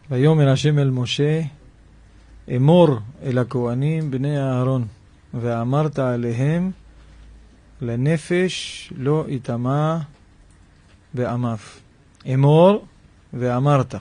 ויאמר השם אל משה, אמור אל הכהנים בני אהרון, ואמרת עליהם, לנפש לא יטמע בעמיו. אמור ואמרת.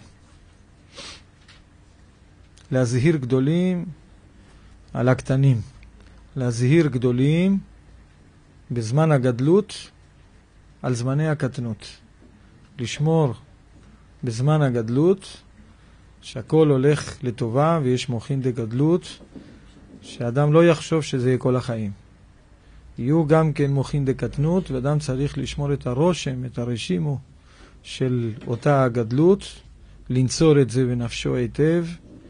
להזהיר גדולים על הקטנים. להזהיר גדולים בזמן הגדלות על זמני הקטנות. לשמור בזמן הגדלות שהכל הולך לטובה ויש מוחין דגדלות, שאדם לא יחשוב שזה יהיה כל החיים. יהיו גם כן מוחין דקטנות, ואדם צריך לשמור את הרושם, את הרשימו של אותה הגדלות, לנצור את זה בנפשו היטב,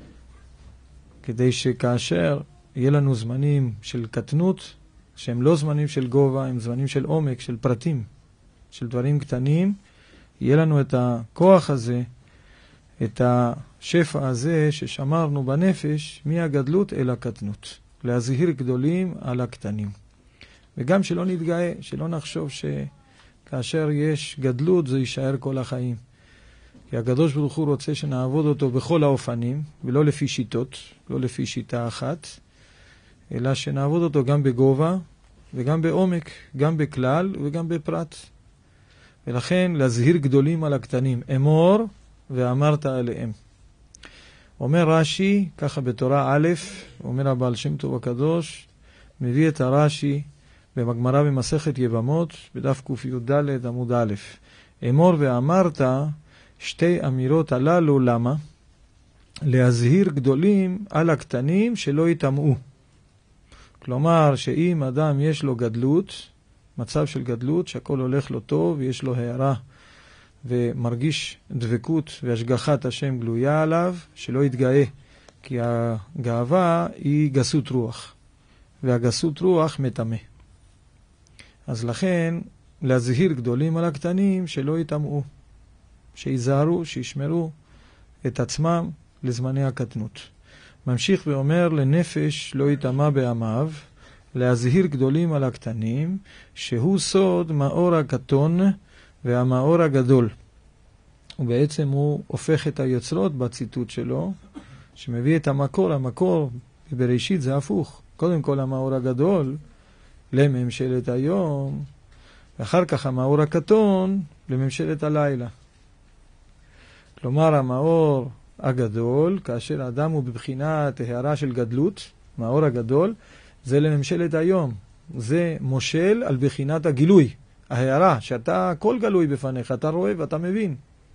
כדי שכאשר יהיה לנו זמנים של קטנות, שהם לא זמנים של גובה, הם זמנים של עומק, של פרטים, של דברים קטנים, יהיה לנו את הכוח הזה, את השפע הזה ששמרנו בנפש מהגדלות אל הקטנות. להזהיר גדולים על הקטנים. וגם שלא נתגאה, שלא נחשוב שכאשר יש גדלות זה יישאר כל החיים. כי הקדוש ברוך הוא רוצה שנעבוד אותו בכל האופנים, ולא לפי שיטות, לא לפי שיטה אחת, אלא שנעבוד אותו גם בגובה וגם בעומק, גם בכלל וגם בפרט. ולכן להזהיר גדולים על הקטנים. אמור ואמרת עליהם. אומר רש"י, ככה בתורה א', אומר הבעל שם טוב הקדוש, מביא את הרש"י במגמרא במסכת יבמות, בדף קי"ד עמוד א'. אמור ואמרת, שתי אמירות הללו, למה? להזהיר גדולים על הקטנים שלא יטמעו. כלומר, שאם אדם יש לו גדלות, מצב של גדלות, שהכל הולך לו טוב, ויש לו הערה, ומרגיש דבקות והשגחת השם גלויה עליו, שלא יתגאה, כי הגאווה היא גסות רוח, והגסות רוח מטמא. אז לכן, להזהיר גדולים על הקטנים שלא יטמעו, שיזהרו, שישמרו את עצמם לזמני הקטנות. ממשיך ואומר, לנפש לא יטמע בעמיו, להזהיר גדולים על הקטנים, שהוא סוד מאור הקטון והמאור הגדול. ובעצם הוא הופך את היוצרות בציטוט שלו, שמביא את המקור. המקור בבראשית זה הפוך. קודם כל המאור הגדול לממשלת היום, ואחר כך המאור הקטון לממשלת הלילה. כלומר, המאור הגדול, כאשר האדם הוא בבחינת הערה של גדלות, המאור הגדול, זה לממשלת היום. זה מושל על בחינת הגילוי. ההערה, שאתה כל גלוי בפניך, אתה רואה ואתה מבין.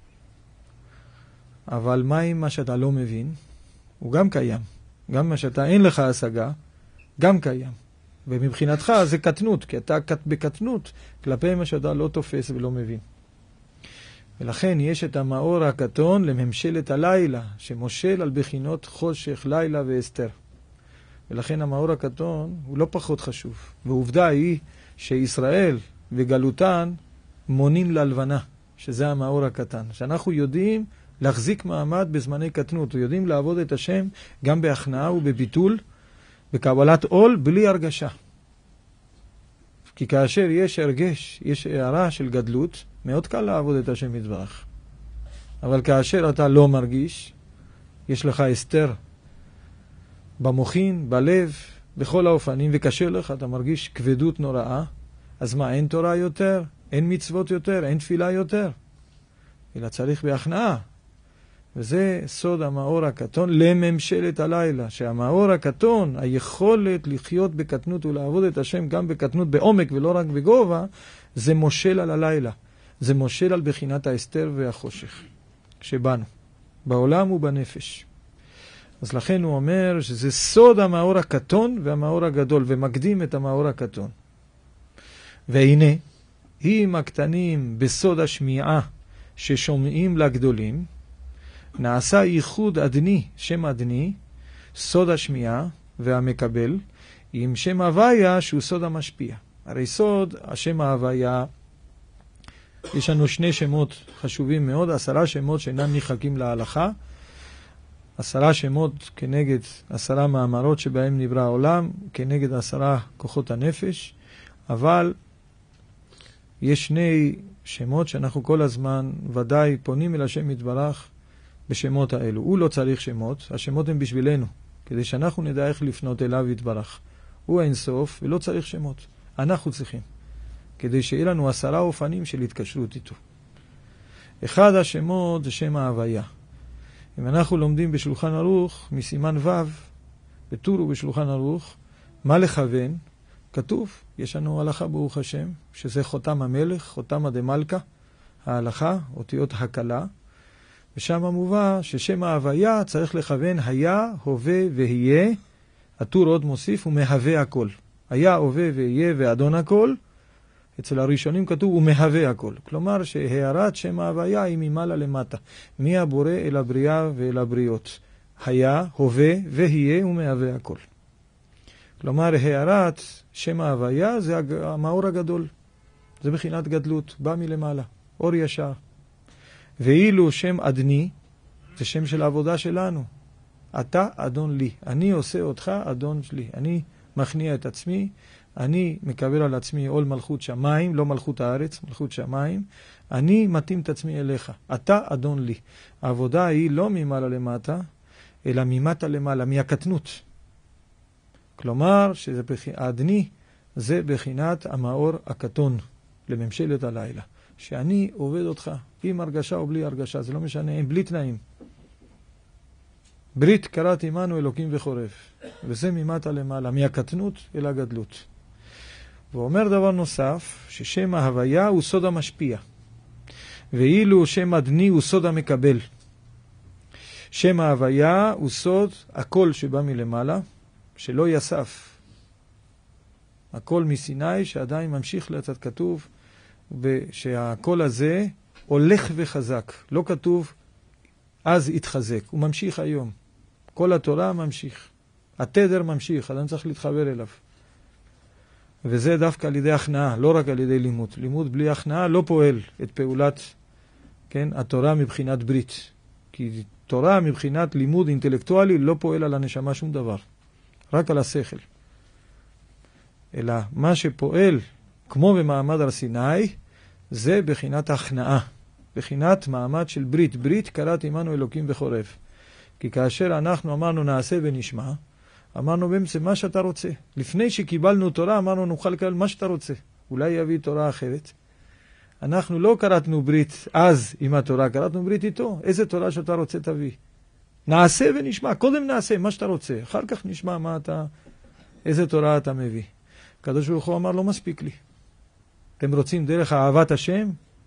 אבל מה עם מה שאתה לא מבין? הוא גם קיים. גם מה שאתה אין לך השגה, גם קיים. ומבחינתך זה קטנות, כי אתה בקטנות כלפי מה שאתה לא תופס ולא מבין. ולכן יש את המאור הקטון לממשלת הלילה, שמושל על בחינות חושך, לילה ואסתר. ולכן המאור הקטון הוא לא פחות חשוב. ועובדה היא שישראל וגלותן מונים ללבנה, שזה המאור הקטן. שאנחנו יודעים להחזיק מעמד בזמני קטנות, ויודעים לעבוד את השם גם בהכנעה ובביטול, בקבלת עול בלי הרגשה. כי כאשר יש הרגש, יש הערה של גדלות, מאוד קל לעבוד את השם יתברך. אבל כאשר אתה לא מרגיש, יש לך הסתר במוחין, בלב, בכל האופנים, וקשה לך, אתה מרגיש כבדות נוראה, אז מה, אין תורה יותר? אין מצוות יותר? אין תפילה יותר? אלא צריך בהכנעה. וזה סוד המאור הקטון לממשלת הלילה, שהמאור הקטון, היכולת לחיות בקטנות ולעבוד את השם גם בקטנות בעומק ולא רק בגובה, זה מושל על הלילה. זה מושל על בחינת ההסתר והחושך שבנו, בעולם ובנפש. אז לכן הוא אומר שזה סוד המאור הקטון והמאור הגדול, ומקדים את המאור הקטון. והנה, אם הקטנים בסוד השמיעה ששומעים לגדולים, נעשה ייחוד עדני, שם עדני, סוד השמיעה והמקבל, עם שם הוויה שהוא סוד המשפיע. הרי סוד, השם ההוויה, יש לנו שני שמות חשובים מאוד, 10 שמות שאינם נחלקים להלכה, 10 שמות כנגד 10 מאמרות שבהם נברא העולם, כנגד 10 כוחות הנפש, אבל יש שני שמות שאנחנו כל הזמן ודאי פונים אל השם יתברך בשמות האלו. הוא לא צריך שמות, השמות הם בשבילנו, כדי שאנחנו נדע איך לפנות אליו יתברך. הוא האינסוף ולא צריך שמות. אנחנו צריכים, כדי שיהיה לנו 10 אופנים של התקשרות איתו. אחד השמות זה שם ההוויה. אם אנחנו לומדים בשולחן ערוך, מסימן ו', בטור ובשולחן ערוך, מה לכוון? כתוב, יש לנו הלכה ברוך השם, שזה חותם המלך, חותם הדמלכה, ההלכה, אותיות הקלה, ושם מובא ששם ההוויה צריך לכוון היה, הווה ויהיה, הטור עוד מוסיף, הוא מהווה הכל. היה, הווה ויהיה ואדון הכל, אצל הראשונים כתוב, הוא מהווה הכל. כלומר שהערת שם ההוויה היא ממעלה למטה, מהבורא אל הבריאה ואל הבריות. היה, הווה ויהיה ומהווה הכל. כלומר, הערת שם ההוויה זה המאור הגדול. זה בחינת גדלות, בא מלמעלה, אור ישר. ואילו שם אדני, זה שם של העבודה שלנו. אתה אדון לי, אני עושה אותך אדון שלי. אני מכניע את עצמי, אני מקבל על עצמי עול מלכות שמיים, לא מלכות הארץ, מלכות שמיים. אני מתאים את עצמי אליך, אתה אדון לי. העבודה היא לא ממעלה למטה, אלא ממטה למעלה, מהקטנות. כלומר, האדני זה בחינת המאור הקטון לממשלת הלילה. שאני עובד אותך, עם הרגשה או בלי הרגשה, זה לא משנה, עם בלי תנאים. ברית קראת עמנו אלוקים וחורף, וזה ממטה למעלה, מהקטנות אל הגדלות. ואומר דבר נוסף, ששם ההוויה הוא סוד המשפיע, ואילו שם אדני הוא סוד המקבל. שם ההוויה הוא סוד הכל שבא מלמעלה, שלא יסף. הכל מסיני שעדיין ממשיך לצד כתוב, ושהקול הזה הולך וחזק. לא כתוב אז התחזק, הוא ממשיך היום. כל התורה ממשיך. התדר ממשיך, אדם צריך להתחבר אליו. וזה דווקא על ידי הכנעה, לא רק על ידי לימוד. לימוד בלי הכנעה לא פועל את פעולת, כן, התורה מבחינת ברית. כי תורה מבחינת לימוד אינטלקטואלי לא פועל על הנשמה שום דבר. רק על השכל. אלא מה שפועל, כמו במעמד הר סיני, זה בחינת הכנעה. בחינת מעמד של ברית. ברית קראת עמנו אלוקים בחורף. כי כאשר אנחנו אמרנו נעשה ונשמע, אמרנו באמצע מה שאתה רוצה. לפני שקיבלנו תורה אמרנו נוכל לקבל מה שאתה רוצה. אולי יביא תורה אחרת. אנחנו לא קראתנו ברית אז עם התורה, קראתנו ברית איתו. איזה תורה שאתה רוצה תביא. נעשה ונשמע. קודם נעשה מה שאתה רוצה. אחר כך נשמע איזה תורה אתה מביא. הקדוש ברוך הוא אמר לא מספיק לי. אתם רוצים דרך אהבת השם?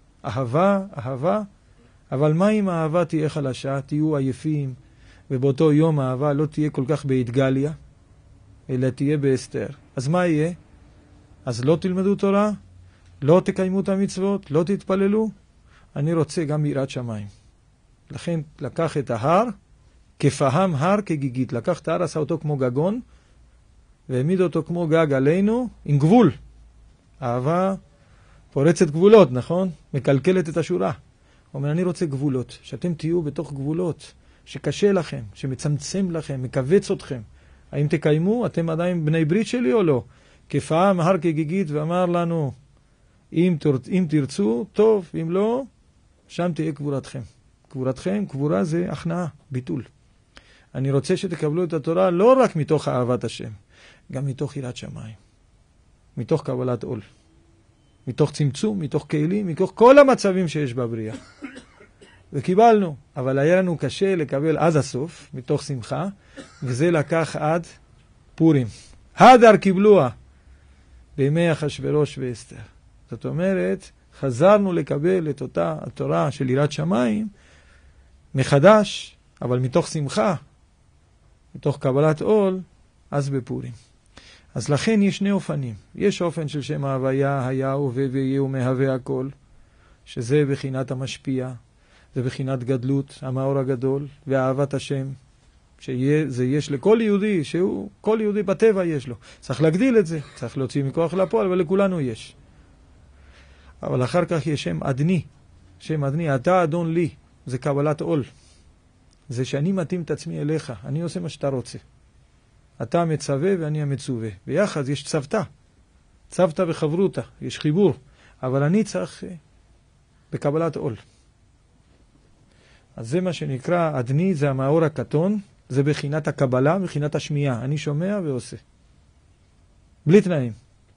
אהבה, אבל מה אם האהבה תהיה חלשה, תהיו עייפים, ובאותו יום האהבה לא תהיה כל כך בהתגליה, אלא תהיה בהסתר. אז מה יהיה? אז לא תלמדו תורה, לא תקיימו את המצוות, לא תתפללו. אני רוצה גם יראת שמיים. לכן לקח את ההר, כפהם הר כגיגית. לקח את ההר, עשה אותו כמו גגון, והעמיד אותו כמו גג עלינו, עם גבול. אהבה פורצת גבולות, נכון? מקלקלת את השורה. הוא אומר, אני רוצה גבולות, שאתם תהיו בתוך גבולות, שקשה לכם, שמצמצם לכם, מקווץ אתכם. האם תקיימו? אתם עדיין בני ברית שלי או לא? כפעם הר כגיגית ואמר לנו, אם תרצו, טוב, אם לא, שם תהיה קבורתכם. קבורתכם, קבורה זה הכנעה, ביטול. אני רוצה שתקבלו את התורה לא רק מתוך אהבת השם, גם מתוך יראת שמיים, מתוך קבלת עול. מתוך צמצום, מתוך כלים, מתוך כל המצבים שיש בבריאה. וקיבלנו, אבל היה לנו קשה לקבל עד הסוף, מתוך שמחה, וזה לקח עד פורים. הדר קיבלוה, בימי אחשוורוש ואסתר. זאת אומרת, חזרנו לקבל את אותה התורה של יראת שמיים, מחדש, אבל מתוך שמחה, מתוך קבלת עול, אז בפורים. אז לכן יש שני אופנים. יש אופן של שם ההוויה, היה, הווה ויהיה ומהווה הכל, שזה בחינת המשפיע, זה בחינת גדלות, המאור הגדול, ואהבת השם, שזה יש לכל יהודי, כל יהודי בטבע יש לו. צריך להגדיל את זה, צריך להוציא מכוח לפועל, אבל לכולנו יש. אבל אחר כך יש שם אדני. שם אדני, אתה אדון לי, זה קבלת עול. זה שאני מתאים את עצמי אליך, אני עושה מה שאתה רוצה. אתה מצווה ואני המצווה. ביחד יש צוותא. צוותא וחברותא, יש חיבור. אבל אני צריך בקבלת עול. אז זה מה שנקרא, אדני זה המאור הקטון, זה בחינת הקבלה, בחינת השמיעה. אני שומע ועושה. בלי תנאים.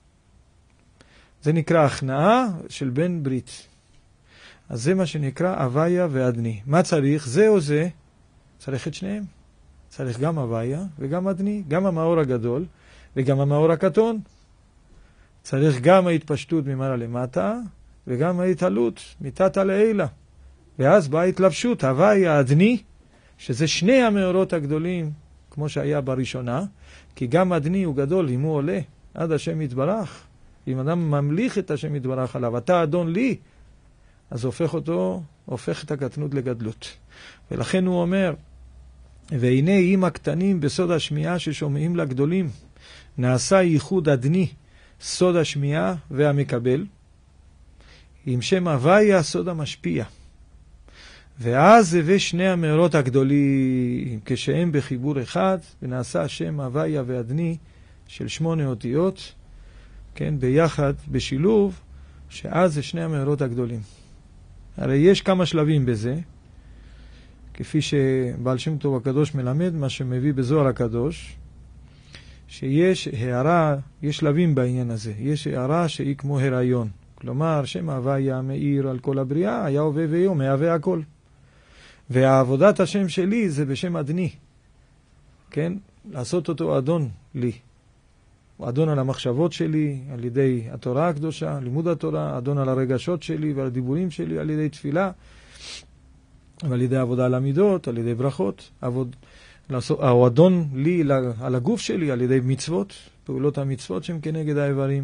זה נקרא הכנעה של בן ברית. אז זה מה שנקרא הוויה ואדני. מה צריך? זה או זה? צריך את שניהם. צריך גם הוויה וגם אדני, גם המאור הגדול וגם המאור הקטון. צריך גם ההתפשטות ממעלה למטה וגם ההתעלות מתתא לעילא. ואז באה התלבשות, הוויה, אדני, שזה שני המאורות הגדולים, כמו שהיה בראשונה, כי גם אדני הוא גדול, אם הוא עולה עד השם יתברך, אם אדם ממליך את השם יתברך עליו, אתה אדון לי, אז הופך את הקטנות לגדלות. ולכן הוא אומר, והנה עם הקטנים בסוד השמיעה ששומעים לגדולים, נעשה ייחוד אדני, סוד השמיעה והמקבל, עם שם הוויה סוד המשפיע. ואז הביא שני המאורות הגדולים, כשהם בחיבור אחד, ונעשה שם הוויה ואדני של 8 אותיות, כן, ביחד, בשילוב, שאז זה שני המאורות הגדולים. הרי יש כמה שלבים בזה, כפי שבעל שם טוב הקדוש מלמד, מה שמביא בזוהר הקדוש, שיש הערה, יש שלבים בעניין הזה. יש הערה שהיא כמו הריון. כלומר, שם הוויה מאיר על כל הבריאה, היה הווה ויום, מהווה הכל. והעבודת השם שלי זה בשם אדני. כן? לעשות אותו אדון לי. הוא אדון על המחשבות שלי, על ידי התורה הקדושה, לימוד התורה, אדון על הרגשות שלי ועל הדיבורים שלי, על ידי תפילה, ועל ידי עבודה על המידות, על ידי ברכות. הוא אדון לי על הגוף שלי, על ידי מצוות, פעולות המצוות שהן כנגד האיברים.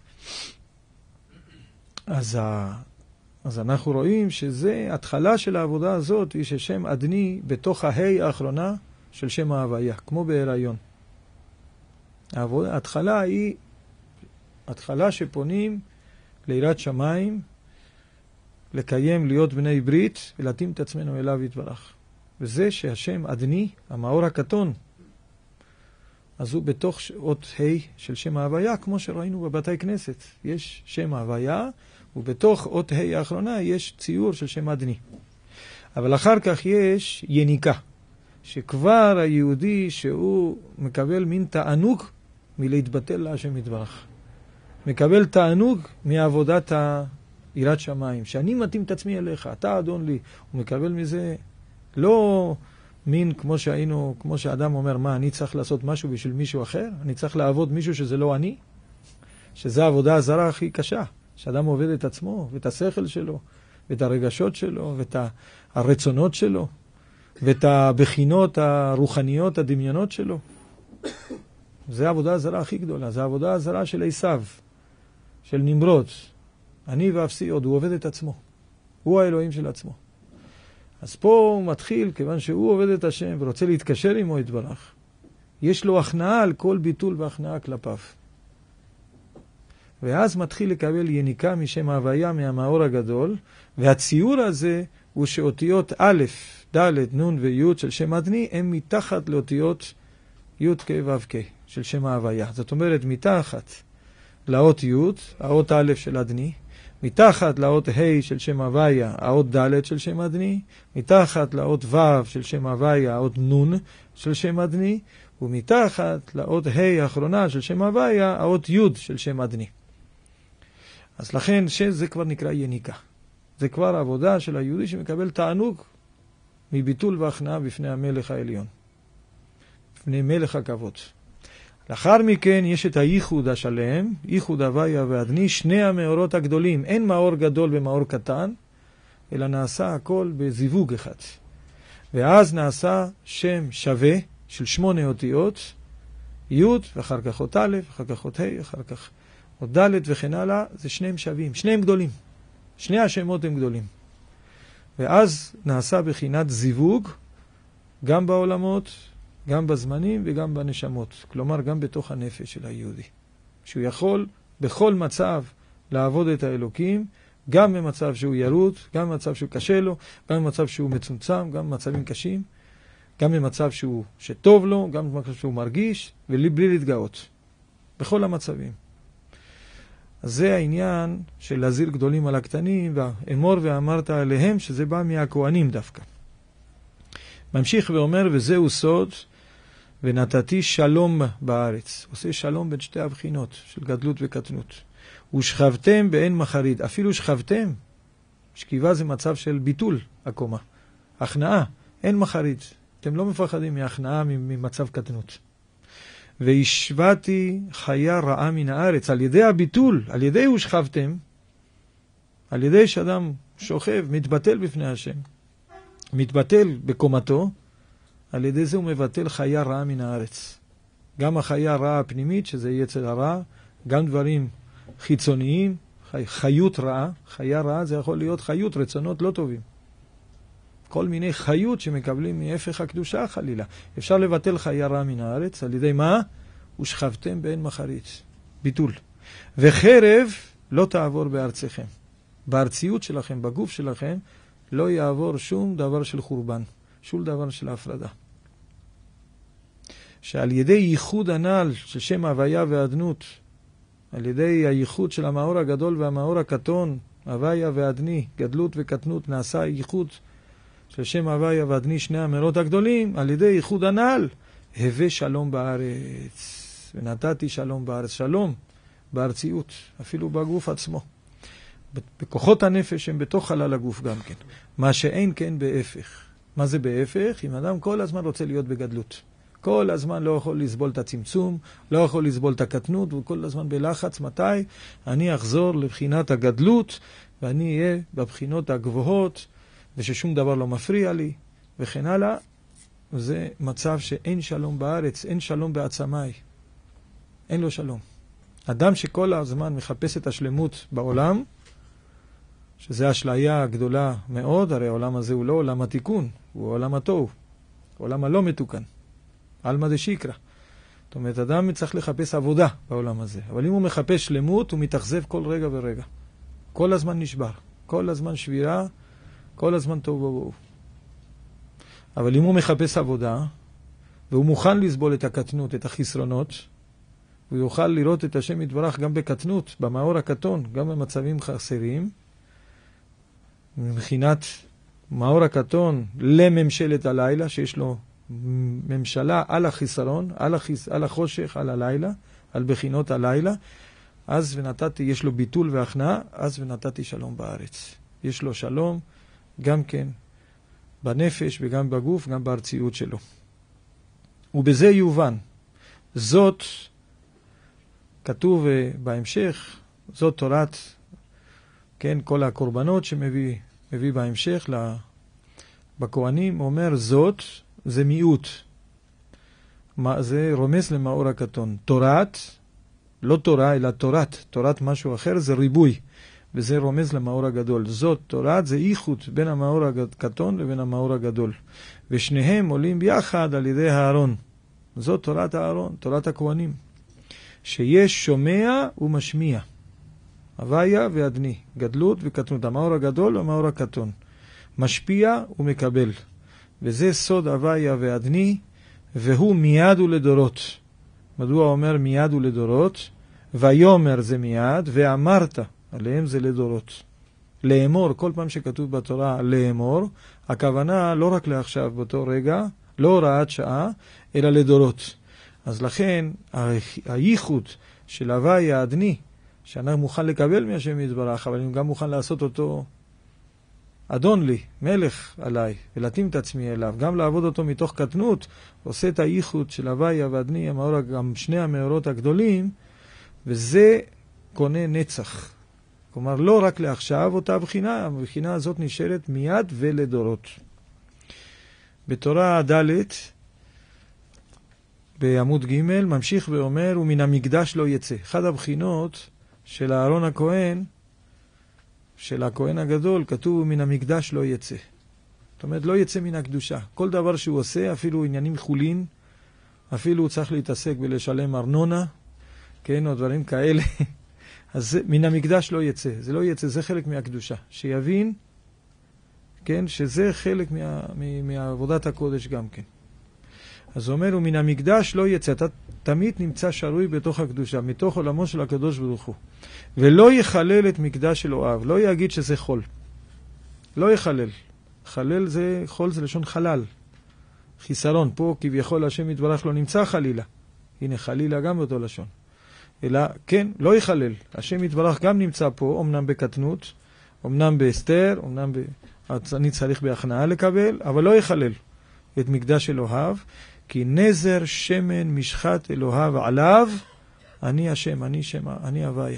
אז אנחנו רואים שזה, התחלה של העבודה הזאת היא ששם אדני בתוך ההי האחרונה של שם ההוויה, כמו בהיריון. ההתחלה היא התחלה שפונים ליראת שמיים, לקיים, להיות בני ברית, ולהתאים את עצמנו אליו יתברך. וזה שהשם אדני, המאור הקטון, אז הוא בתוך אות ה' של שם ההוויה, כמו שראינו בבתי כנסת. יש שם ההוויה, ובתוך אות ה' האחרונה יש ציור של שם אדני. אבל אחר כך יש יניקה, שכבר היהודי שהוא מקבל מין תענוג מלהתבטל להשם יתברך. מקבל תענוג מעבודת יראת שמיים, שאני מתאים את עצמי אליך, אתה אדון לי. הוא מקבל מזה לא מין כמו שאדם אומר, מה, אני צריך לעשות משהו בשביל מישהו אחר? אני צריך לעבוד מישהו שזה לא אני? שזה העבודה הזרה הכי קשה. שאדם עובד את עצמו, ואת השכל שלו, ואת הרגשות שלו, ואת הרצונות שלו, ואת הבחינות הרוחניות, הדמיונות שלו. זה העבודה הזרה הכי גדולה. זה העבודה הזרה של עשיו, של נמרוד. אני ואפסי עוד, הוא עובד את עצמו. הוא האלוהים של עצמו. אז פה הוא מתחיל, כיוון שהוא עובד את השם ורוצה להתקשר עמו יתברך, יש לו הכנעה על כל ביטול והכנעה כלפיו. ואז מתחיל לקבל יניקה משם ההוויה, מהמאור הגדול, והציור הזה הוא שאותיות א', ד', נ' וי' של שם אדני הם מתחת לאותיות י' כ' ו' כ' של שם ההוויה. זאת אומרת, מתחת לאות י', האות א' של אדני, מתחת לאות ה' של שם הוויה, האות ד' של שם אדני, מתחת לאות ו' של שם הוויה, האות נ' של שם אדני, ומתחת לאות ה' האחרונה של שם הוויה, האות י' של שם אדני. אז לכן שזה כבר נקרא יניקה. זה כבר עבודה של היהודי שמקבל תענוג מביטול והכנעה בפני המלך העליון. בפני מלך הכבוד. לאחר מכן יש את הייחוד השלם, ייחוד הוויה ואדני, שני המאורות הגדולים. אין מאור גדול ומאור קטן, אלא נעשה הכל בזיווג אחד. ואז נעשה שם שווה של 8 אותיות, י' ואחר כך אות א', אחר כך אות ה', אחר כך אות ד' וכן הלאה. זה שניהם שווים, שניהם גדולים. שני השמות הם גדולים. ואז נעשה בחינת זיווג, גם בעולמות, גם בזמנים וגם בנשמות. כלומר, גם בתוך הנפש של היהודי. שהוא יכול בכל מצב לעבוד את האלוקים, גם במצב שהוא ירות, גם במצב שהוא קשה לו, גם במצב שהוא מצומצם, גם במצבים קשים, גם במצב שטוב לו, גם במצב שהוא מרגיש, ובלי להתגאות. בכל המצבים. אז זה העניין של להזהיר גדולים על הקטנים, ואמור ואמרת עליהם, שזה בא מהכהנים דווקא. ממשיך ואומר, וזהו סוד, ונתתי שלום בארץ. עושה שלום בין שתי הבחינות של גדלות וקטנות. ושכבתם באין מחריד. אפילו שכבתם, שכיבה זה מצב של ביטול הקומה. הכנעה, אין מחריד. אתם לא מפחדים מהכנעה ממצב קטנות. והשבתי חיה רעה מן הארץ. על ידי הביטול, על ידי ושכבתם, על ידי שאדם שוכב, מתבטל בפני השם, מתבטל בקומתו, על ידי זה הוא מבטל חיה רעה מן הארץ. גם החיה הרעה הפנימית, שזה יצר הרע, גם דברים חיצוניים, חיות רעה. חיה רעה זה יכול להיות חיות, רצונות לא טובים. כל מיני חיות שמקבלים מהפך הקדושה חלילה. אפשר לבטל חיה רעה מן הארץ, על ידי מה? ושכבתם באין מחרית. ביטול. וחרב לא תעבור בארצכם. בארציות שלכם, בגוף שלכם, לא יעבור שום דבר של חורבן, שום דבר של הפרדה. שעל ידי ייחוד הנ"ל של שם הוויה ואדנות, על ידי הייחוד של המאור הגדול והמאור הקטון, הוויה ואדני, גדלות וקטנות, נעשה ייחוד של שם הוויה ואדני, שני המאורות הגדולים, על ידי ייחוד הנ"ל, הווה שלום בארץ. ונתתי שלום בארץ. שלום בארציות, אפילו בגוף עצמו. בכוחות הנפש הם בתוך חלל הגוף גם כן. מה שאין כן בהפך. מה זה בהפך? אם אדם כל הזמן רוצה להיות בגדלות. כל הזמן לא יכול לסבול את הצמצום, לא יכול לסבול את הקטנות, וכל הזמן בלחץ. מתי? אני אחזור לבחינת הגדלות, ואני אהיה בבחינות הגבוהות, וששום דבר לא מפריע לי, וכן הלאה. זה מצב שאין שלום בארץ, אין שלום בעצמי. אין לו שלום. אדם שכל הזמן מחפש את השלמות בעולם, שזה אשליה גדולה מאוד, הרי העולם הזה הוא לא עולם התיקון, הוא עולם התוהו, עולם הלא מתוקן, עלמא דשיקרא. זאת אומרת, אדם צריך לחפש עבודה בעולם הזה, אבל אם הוא מחפש שלמות, הוא מתאכזב כל רגע ורגע. כל הזמן נשבר, כל הזמן שבירה, כל הזמן תוהו ובוהו. אבל אם הוא מחפש עבודה, והוא מוכן לסבול את הקטנות, את החסרונות, הוא יוכל לראות את השם יתברך גם בקטנות, במאור הקטון, גם במצבים חסרים, מבחינת מאור הקטון לממשלת הלילה, שיש לו ממשלה על החיסרון, על החושך, על הלילה, על בחינות הלילה, אז ונתתי, יש לו ביטול והכנעה, אז ונתתי שלום בארץ. יש לו שלום גם כן בנפש וגם בגוף, גם בארציות שלו. ובזה יובן. זאת, כתוב בהמשך, זאת תורת, כן, כל הקורבנות שמביא בהמשך בכהנים, אומר זאת, זה מיעוט. זה רומז למאור הקטון. תורת, לא תורה, אלא תורת משהו אחר, זה ריבוי. וזה רומז למאור הגדול. זאת תורת, זה איכות בין המאור הקטון לבין המאור הגדול. ושניהם עולים ביחד על ידי הארון. זאת תורת הארון, תורת הכהנים. שיש שומע ומשמיע. הוויה ואדני, גדלות וקטנות, המאור הגדול והמאור הקטון. משפיע ומקבל. וזה סוד הוויה ואדני, והוא מיד ולדורות. מדוע אומר מיד ולדורות? ויומר זה מיד, ואמרת, עליהם זה לדורות. לאמור, כל פעם שכתוב בתורה לאמור, הכוונה לא רק לעכשיו באותו רגע, לא הוראת שעה, אלא לדורות. אז לכן, הייחוד של הוויה אדני, שאני מוכן לקבל מהשם יתברך, אבל אני גם מוכן לעשות אותו אדון לי, מלך עליי, ולהתאים את עצמי אליו, גם לעבוד אותו מתוך קטנות, עושה את הייחוד של הוויה ואדני, גם שני המאורות הגדולים, וזה קונה נצח. כלומר, לא רק לעכשיו אותה בחינה, הבחינה הזאת נשארת מיד ולדורות. בתורה ד' בעמוד ג' ממשיך ואומר, ומן המקדש לא יצא. אחד הבחינות של אהרון הכהן, של הכהן הגדול, כתוב מן המקדש לא יצא. זאת אומרת, לא יצא מן הקדושה. כל דבר שהוא עושה, אפילו עניינים חולין, אפילו הוא צריך להתעסק ולשלם ארנונה, כן, או דברים כאלה. אז מן המקדש לא יצא. זה לא יצא, זה חלק מהקדושה. שיבין, כן, שזה חלק מעבודת הקודש גם כן. אז הוא אומר, ומן המקדש לא יצא. אתה תמיד נמצא שרוי בתוך הקדושה, מתוך עולמו של הקדוש ברוך הוא. ולא יחלל את מקדש אלוהיו. לא יגיד שזה חול. לא יחלל. חלל זה, חול זה לשון חלל. חיסרון. פה כביכול השם יתברך לא נמצא חלילה. הנה חלילה גם באותו לשון. אלא כן, לא יחלל. השם יתברך גם נמצא פה, אמנם בקטנות, אמנם בהסתר, אני צריך בהכנעה לקבל, אבל לא יחלל את מקדש אלוהיו, כי נזר שמן משחת אלוהיו עליו, אני השם, אני הוויה.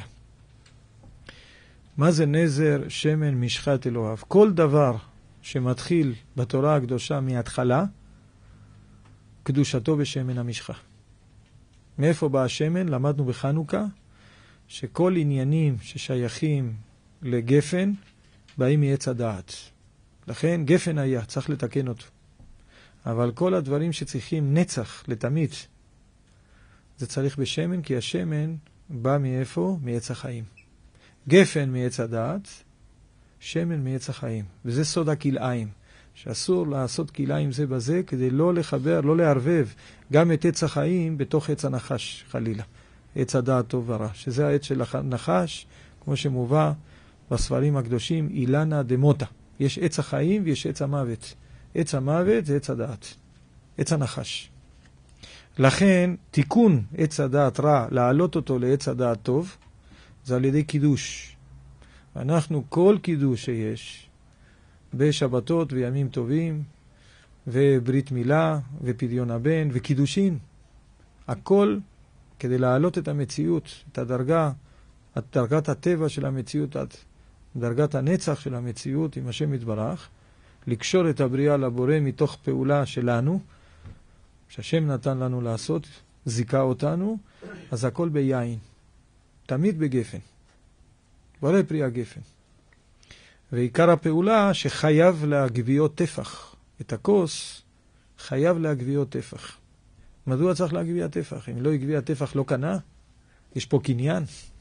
מה זה נזר שמן משחת אלוהיו? כל דבר שמתחיל בתורה הקדושה מההתחלה, קדושתו בשמן המשחה. מאיפה בא השמן? למדנו בחנוכה, שכל עניינים ששייכים לגפן, באים מעץ הדעת. לכן גפן היה, צריך לתקן אותו. אבל כל הדברים שצריכים נצח לתמיד, זה צריך בשמן, כי השמן בא מאיפה? מעץ החיים. גפן מעץ הדעת, שמן מעץ החיים. וזה סוד הכלאיים, שאסור לעשות כלאיים זה בזה, כדי לא לחבר, לא לערבב גם את עץ החיים בתוך עץ הנחש, חלילה. עץ הדעת טוב ורע, שזה העץ של הנחש, כמו שמובא בספרים הקדושים, אילנה דמוטה. יש עץ החיים ויש עץ המוות. עץ המוות זה עץ הדעת, עץ הנחש. לכן תיקון עץ הדעת רע, להעלות אותו לעץ הדעת טוב, זה על ידי קידוש. ואנחנו כל קידוש שיש בשבתות וימים טובים, וברית מילה, ופדיון הבן, וקידושין, הכל כדי להעלות את המציאות, את הדרגה, את דרגת הטבע של המציאות, את דרגת הנצח של המציאות עם השם יתברך, לקשור את הבריאה לבורא מתוך פעולה שלנו, שהשם נתן לנו לעשות, זיקה אותנו, אז הכל ביין, תמיד בגפן, בורא פרי הגפן. ועיקר הפעולה שחייב להגביות טפח, את הכוס חייב להגביות טפח. מדוע צריך להגביה טפח? אם לא הגביה טפח לא קנה, יש פה קניין.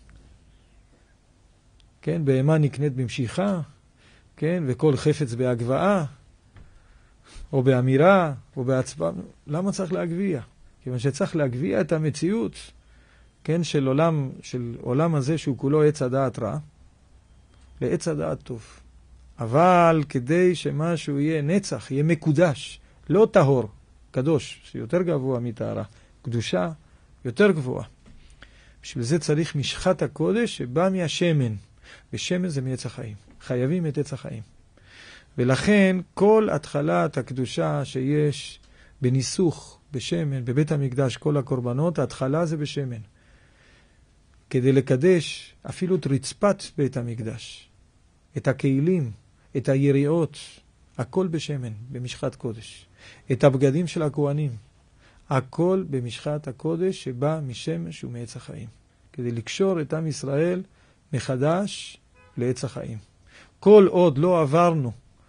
כן, בהמה נקנית במשיכה, כן, וכל חפץ בהגבעה, או באמירה, או בהצבעה. למה צריך להגביה? כיוון שצריך להגביה את המציאות, כן, של עולם הזה שהוא כולו עץ הדעת רע, לעץ הדעת טוב. אבל כדי שמשהו יהיה נצח, יהיה מקודש, לא טהור, קדוש, שיותר גבוה מטהרה, קדושה יותר גבוהה. בשביל זה צריך משחת הקודש שבא מהשמן, ושמן זה מעץ החיים. חייבים את עץ החיים. ולכן כל התחלת הקדושה שיש בניסוך, בשמן, בבית המקדש, כל הקורבנות, ההתחלה זה בשמן. כדי לקדש אפילו את רצפת בית המקדש, את הכלים, את היריעות, הכל בשמן, במשחת קודש. את הבגדים של הכהנים, הכל במשחת הקודש שבא משמש ומעץ החיים. כדי לקשור את עם ישראל מחדש לעץ החיים. כל עוד לא עברנו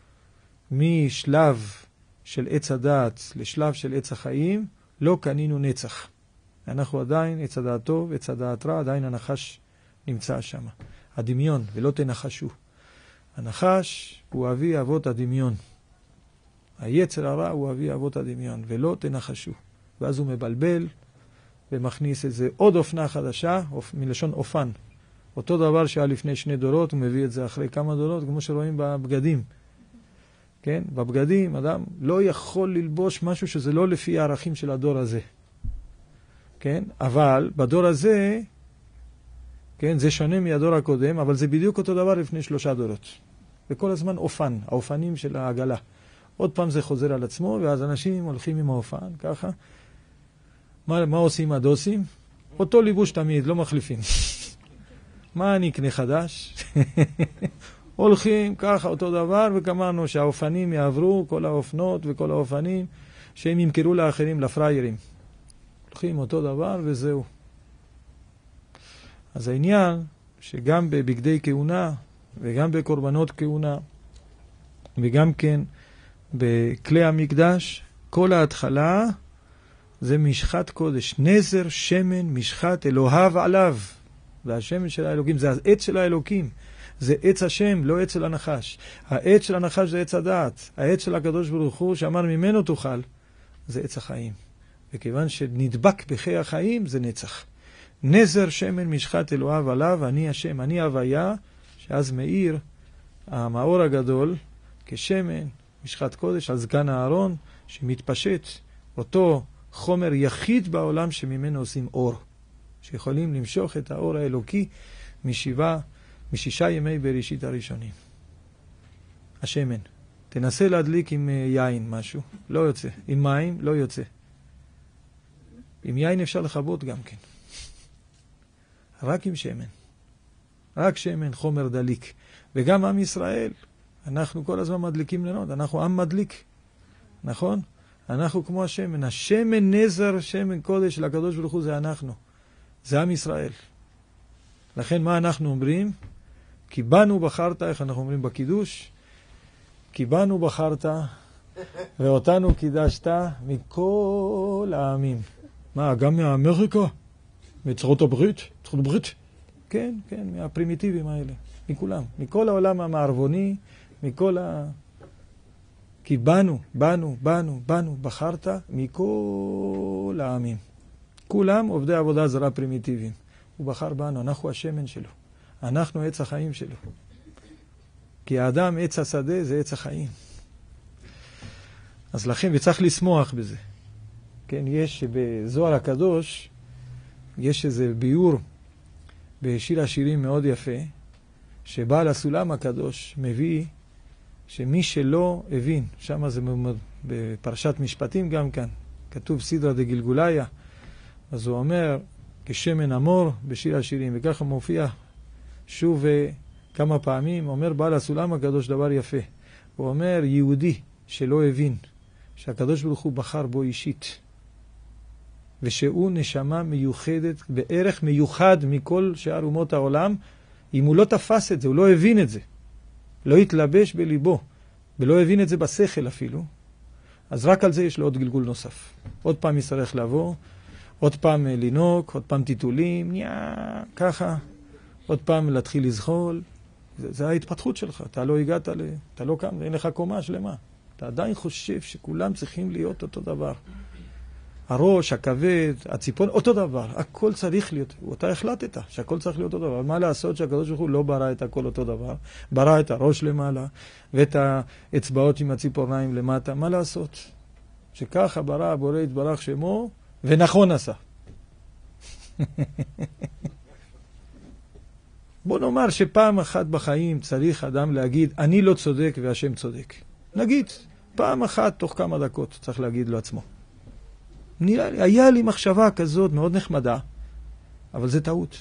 משלב של עץ הדעת לשלב של עץ החיים, לא קנינו נצח. אנחנו עדיין, עץ הדעת טוב, עץ הדעת רע, עדיין הנחש נמצא שם. הדמיון, ולא תנחשו. הנחש הוא אבי אבות הדמיון. היצר הרע הוא אבי אבות הדמיון, ולא תנחשו. ואז הוא מבלבל ומכניס את זה עוד אופנה חדשה, מלשון אופן. אותו דבר שהיה לפני 2 דורות, הוא מביא את זה אחרי כמה דורות, כמו שרואים בבגדים. כן? בבגדים אדם לא יכול ללבוש משהו שזה לא לפי הערכים של הדור הזה. כן? אבל בדור הזה, כן, זה שונה מהדור הקודם, אבל זה בדיוק אותו דבר לפני 3 דורות. וכל הזמן אופן, האופנים של העגלה. עוד פעם זה חוזר על עצמו, ואז אנשים הולכים עם האופן, ככה. מה עושים הדוסים? אותו ליבוש תמיד, לא מחליפים. מה אני אקנה חדש? הולכים ככה אותו דבר, וכמרנו שהאופנים יעברו, כל האופנות וכל האופנים, שהם ימכרו לאחרים, לפריירים. הולכים אותו דבר וזהו. אז העניין שגם בבגדי כהונה, וגם בקורבנות כהונה, וגם כן בכלי המקדש, כל ההתחלה זה משחת קודש. נזר שמן משחת אלוהיו עליו. והשמן של האלוקים, זה העץ של האלוקים. זה עץ השם, לא עץ של הנחש. העץ של הנחש זה עץ הדעת. העץ של הקדוש ברוך הוא שאמר ממנו תאכל, זה עץ החיים. וכיוון שנדבק בחי החיים, זה נצח. נזר שמן משחת אלוהיו עליו, אני השם, אני הוויה, שאז מאיר המאור הגדול כשמן, משחת קודש, על זקן הארון, שמתפשט, אותו חומר יחיד בעולם שממנו עושים אור, שיכולים למשוך את האור האלוקי משישה ימי בראשית הראשונים. השמן. תנסה להדליק עם יין משהו, לא יוצא. עם מים, לא יוצא. עם יין אפשר לכבות גם כן. רק עם שמן. רק שמן, חומר דליק. וגם עם ישראל, אנחנו כל הזמן מדליקים לנות, אנחנו עם מדליק. נכון? אנחנו כמו השמן. השמן נזר, שמן קודש של הקדוש ברוך הוא זה אנחנו. זה עם ישראל. לכן מה אנחנו אומרים? כי בנו בחרת, איך אנחנו אומרים בקידוש? כי בנו בחרת ואותנו קידשת מכל העמים. מה, גם מאמריקה? מצרות הברית? צרות הברית? כן, כן, מהפרימיטיביים האלה. מכולם. מכל העולם המערבוני, מכל כי בנו בחרת מכל העמים. כולם עובדי עבודה זרה פרימיטיביים. הוא בחר בנו, אנחנו השמן שלו. אנחנו עץ החיים שלו. כי האדם עץ השדה זה עץ החיים. אז לכן, וצריך לשמוח בזה. כן, יש בזוהר הקדוש, יש איזה ביור בשיר השירים מאוד יפה, שבעל הסולם הקדוש מביא שמי שלא הבין, שם זה בפרשת משפטים גם כאן, כתוב סדרה דגלגוליה, אז הוא אומר, כשמן אמור בשיר השירים, וככה מופיע שוב כמה פעמים, אומר בעל הסולם הקדוש דבר יפה. הוא אומר, יהודי שלא הבין שהקדוש ברוך הוא בחר בו אישית, ושהוא נשמה מיוחדת, בערך מיוחד מכל שאר אומות העולם, אם הוא לא תפס את זה, הוא לא הבין את זה, לא התלבש בליבו, ולא הבין את זה בשכל אפילו, אז רק על זה יש לו עוד גלגול נוסף. עוד פעם יצטרך לבוא, עוד פעם לנוק, עוד פעם טיטולים, ככה, עוד פעם להתחיל לזחול. זה ההתפתחות שלך, אתה לא הגעת, אתה לא קם, אין לך קומה שלמה. אתה עדיין חושב שכולם צריכים להיות אותו דבר. הראש, הכבד, הציפון, אותו דבר. הכל צריך להיות. אתה החלטת שהכל צריך להיות אותו דבר. מה לעשות שהקדוש ברוך הוא לא ברא את הכל אותו דבר? ברא את הראש למעלה, ואת האצבעות עם הציפורניים למטה. מה לעשות? שככה ברא הבורא יתברך שמו, ונכון עשה. בוא נאמר שפעם אחת בחיים צריך אדם להגיד, אני לא צודק והשם צודק. נגיד, פעם אחת תוך כמה דקות צריך להגיד לו עצמו. היה לי מחשבה כזאת מאוד נחמדה, אבל זה טעות.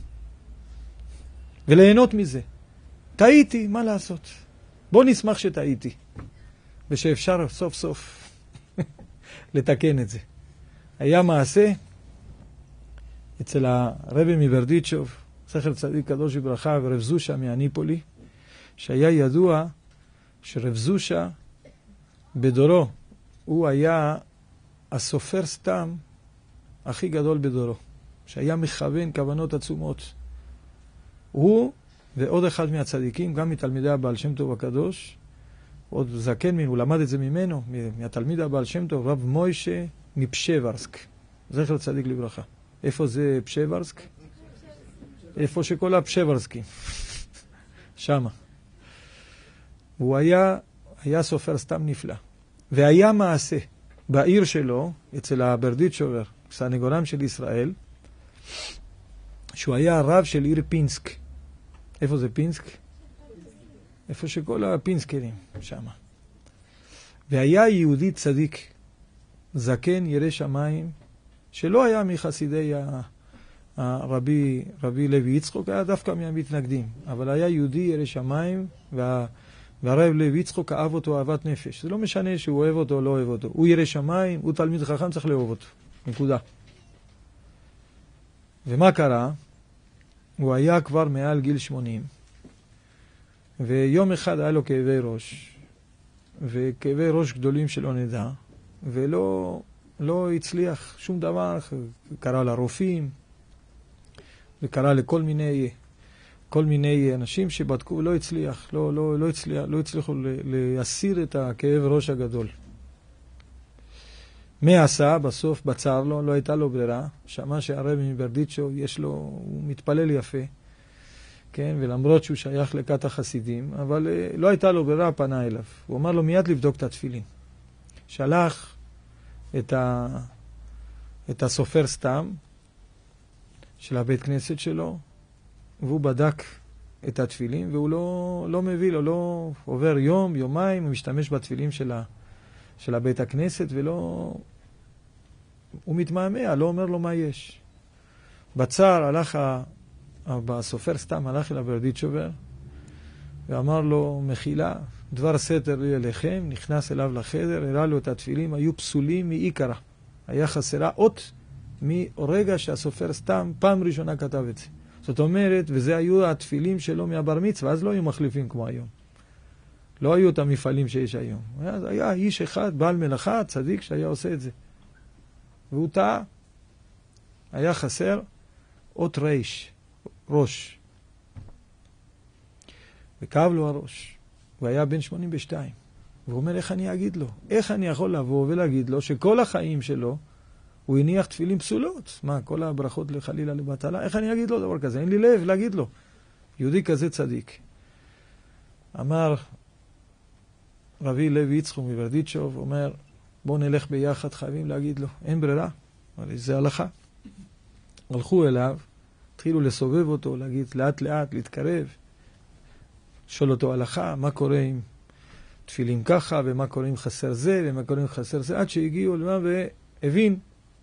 וליהנות מזה. טעיתי, מה לעשות? בוא נשמח שטעיתי. ושאפשר סוף סוף לתקן את זה. היה מעשה אצל הרבי מברדיצ'וב, זכר צדיק קדוש וברכה, ורב זושה מהניפולי, שהיה ידוע שרב זושה בדורו, הוא היה הסופר סתם הכי גדול בדורו, שהיה מכוון כוונות עצומות. הוא ועוד אחד מהצדיקים, גם מתלמידי הבעל שם טוב הקדוש, עוד זקן ממנו, הוא למד את זה ממנו, מהתלמיד הבעל שם טוב, רב מוישה מפשברסק, זכר צדיק לברכה. איפה זה פשברסק? איפה שכל הפשברסקים. שמה. הוא היה סופר סתם נפלא. והיה מעשה בעיר שלו, אצל הברדיצ'ובר, סנגורם של ישראל, שהוא היה הרב של עיר פינסק. איפה זה פינסק? איפה שכל הפינסקרים, שמה. והיה יהודי צדיק, זקן ירא שמיים, שלא היה מחסידי הרבי לוי יצחוק, היה דווקא מהמתנגדים, אבל היה יהודי ירא שמיים, והרב לוי יצחוק אהב אותו אהבת נפש. זה לא משנה שהוא אוהב אותו או לא אוהב אותו. הוא ירא שמיים, הוא תלמיד חכם, צריך לאהוב אותו. נקודה. ומה קרה? הוא היה כבר מעל גיל 80, ויום אחד היה לו כאבי ראש, וכאבי ראש גדולים שלא נדע, ולא הצליח שום דבר. קרא לרופאים, וקרא לכל מיני אנשים שבדקו ולא הצליח, לא הצליחו להסיר את הכאב ראש הגדול. מה עשה? בסוף בצר לו, לא הייתה לו ברירה, שמע שהרבי מברדיצ'ו הוא מתפלל יפה, כן? ולמרות שהוא שייך לכת החסידים, אבל לא הייתה לו ברירה, פנה אליו. הוא אמר לו מיד לבדוק את התפילין. שלח את הסופר סתם של הבית כנסת שלו, והוא בדק את התפילים, והוא לא מביא לו, לא עובר יום, יומיים, הוא משתמש בתפילים של הבית הכנסת, ולא... הוא מתמהמה, לא אומר לו מה יש. בצער הלך, בסופר סתם הלך אל הברדיצ'ובר, ואמר לו, מחילה, דבר סתר לי אליכם, נכנס אליו לחדר, הראה לו את התפילים, היו פסולים מעיקרה. היה חסרה אות מרגע שהסופר סתם פעם ראשונה כתב את זה. זאת אומרת, וזה היו התפילים שלו מהבר מצווה, אז לא היו מחליפים כמו היום. לא היו את המפעלים שיש היום. היה איש אחד, בעל מלאכה, צדיק, שהיה עושה את זה. והוא טעה. היה חסר אות ריש, ראש. וכאב לו הראש. הוא היה בן 82. והוא אומר, איך אני אגיד לו? איך אני יכול לבוא ולהגיד לו שכל החיים שלו הוא הניח תפילים פסולות? מה, כל הברכות לחלילה לבטלה? איך אני אגיד לו דבר כזה? אין לי לב להגיד לו. יהודי כזה צדיק. אמר רבי לוי יצחק מברדיצ'וב, אומר, בוא נלך ביחד, חייבים להגיד לו. אין ברירה. אבל זה הלכה. הלכו אליו, התחילו לסובב אותו, להגיד לאט לאט, להתקרב. שואל אותו הלכה, מה קורה עם תפילים ככה, ומה קורה עם חסר זה, ומה קורה עם חסר זה, עד שהגיעו למה והבין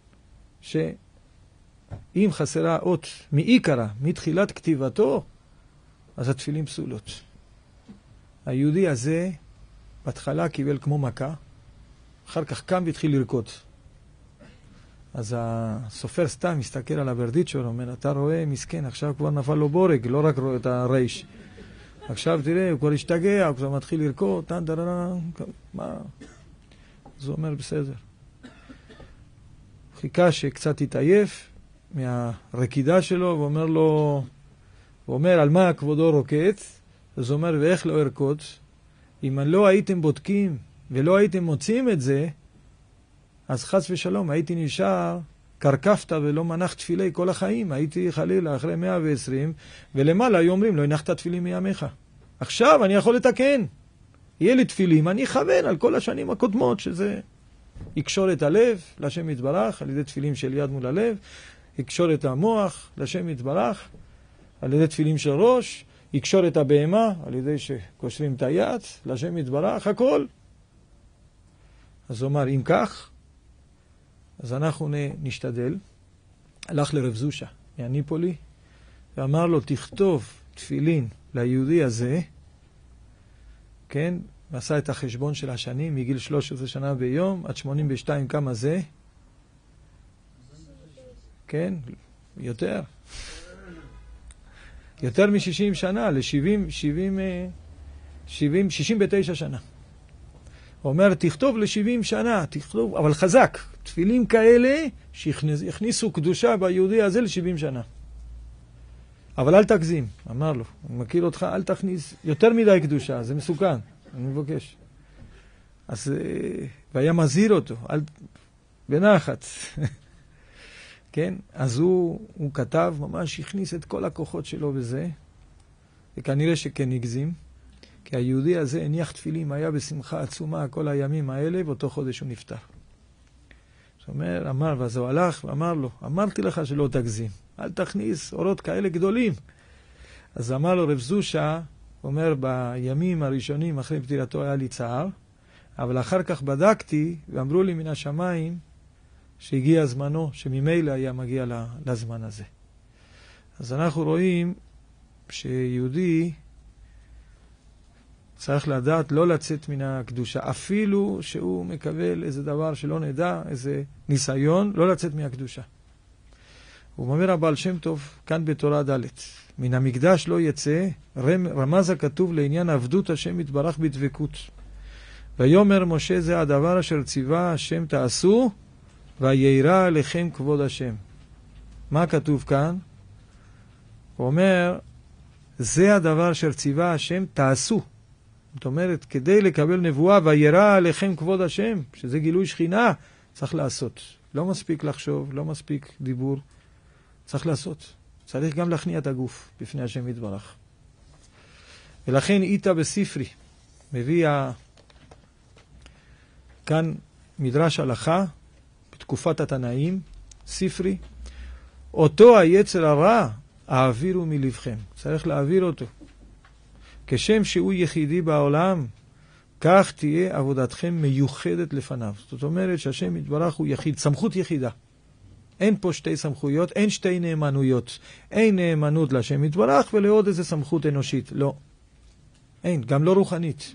שאם חסרה אות מעיקרה, מתחילת כתיבתו, אז התפילים פסולות. היהודי הזה בהתחלה קיבל כמו מכה, אחר כך קם והתחיל לרקוד. אז הסופר סתם מסתכל על הברדיצ'ור, אומר, אתה רואה, מסכן, עכשיו כבר נפל לו בורג, לא רק רואה את הרייש. עכשיו תראה, הוא כבר השתגע, הוא כבר מתחיל לרקוד, מה? אז הוא אומר, בסדר. חיכה שקצת התעייף מהרקידה שלו, ואומר לו, הוא אומר, על מה כבודו רוקד? אז הוא אומר, ואיך לא ארקוד? אם לא הייתם בודקים ולא הייתם מוצאים את זה, אז חס ושלום, הייתי נשאר קרקפת ולא מנח תפילי כל החיים. הייתי חלילה אחרי 120, ולמעלה היו אומרים, לא הנחת תפילים מימיך. עכשיו אני יכול לתקן. יהיה לי תפילים, אני אכוון על כל השנים הקודמות, שזה יקשור את הלב לשם יתברך, על ידי תפילים של יד מול הלב, יקשור את המוח לשם יתברך, על ידי תפילים של ראש, יקשור את הבהמה, על ידי שקושרים את היד, לשם יתברך, הכל. אז הוא אמר, אם כך, אז אנחנו נשתדל. הלך לרב זושה מהניפולי, ואמר לו, תכתוב תפילין ליהודי הזה, כן, ועשה את החשבון של השנים, מגיל 13 שנה ביום, עד 82 כמה זה? כן, יותר. יותר מ-60 שנה, ל-69 שנה. הוא אומר, תכתוב ל-70 שנה, תכתוב, אבל חזק, תפילים כאלה שיכניסו קדושה ביהודי הזה ל-70 שנה. אבל אל תגזים, אמר לו, אני מכיר אותך, אל תכניס יותר מדי קדושה, זה מסוכן, אני מבקש. אז, והיה מזהיר אותו, בנחת. כן? אז הוא כתב, ממש הכניס את כל הכוחות שלו בזה, וכנראה שכן הגזים, כי היהודי הזה הניח תפילים, היה בשמחה עצומה כל הימים האלה, ואותו חודש הוא נפטר. זאת אומרת, ואז הוא הלך ואמר לו, אמרתי לך שלא תגזים, אל תכניס אורות כאלה גדולים. אז אמר לו רב זושה, אומר, בימים הראשונים אחרי פטירתו היה לי צער, אבל אחר כך בדקתי ואמרו לי מן השמיים שהגיע זמנו, שממילא היה מגיע לזמן הזה. אז אנחנו רואים שיהודי צריך לדעת לא לצאת מן הקדושה, אפילו שהוא מקבל איזה דבר שלא נדע, איזה ניסיון, לא לצאת מהקדושה. הוא אומר הבעל שם טוב, כאן בתורה ד', מן המקדש לא יצא, רמז הכתוב לעניין עבדות השם יתברך בדבקות. ויאמר משה, זה הדבר אשר ציווה השם תעשו, וירא עליכם כבוד השם. מה כתוב כאן? הוא אומר, זה הדבר אשר ציווה השם תעשו. זאת אומרת, כדי לקבל נבואה, וירא עליכם כבוד השם, שזה גילוי שכינה, צריך לעשות. לא מספיק לחשוב, לא מספיק דיבור, צריך לעשות. צריך גם להכניע את הגוף בפני השם יתברך. ולכן איתה בספרי, מביא כאן מדרש הלכה, בתקופת התנאים, ספרי, אותו היצר הרע, העבירו מלבכם. צריך להעביר אותו. כשם שהוא יחידי בעולם, כך תהיה עבודתכם מיוחדת לפניו. זאת אומרת שהשם יתברך הוא יחיד, סמכות יחידה. אין פה שתי סמכויות, אין שתי נאמנויות. אין נאמנות להשם יתברך ולעוד איזה סמכות אנושית. לא. אין, גם לא רוחנית.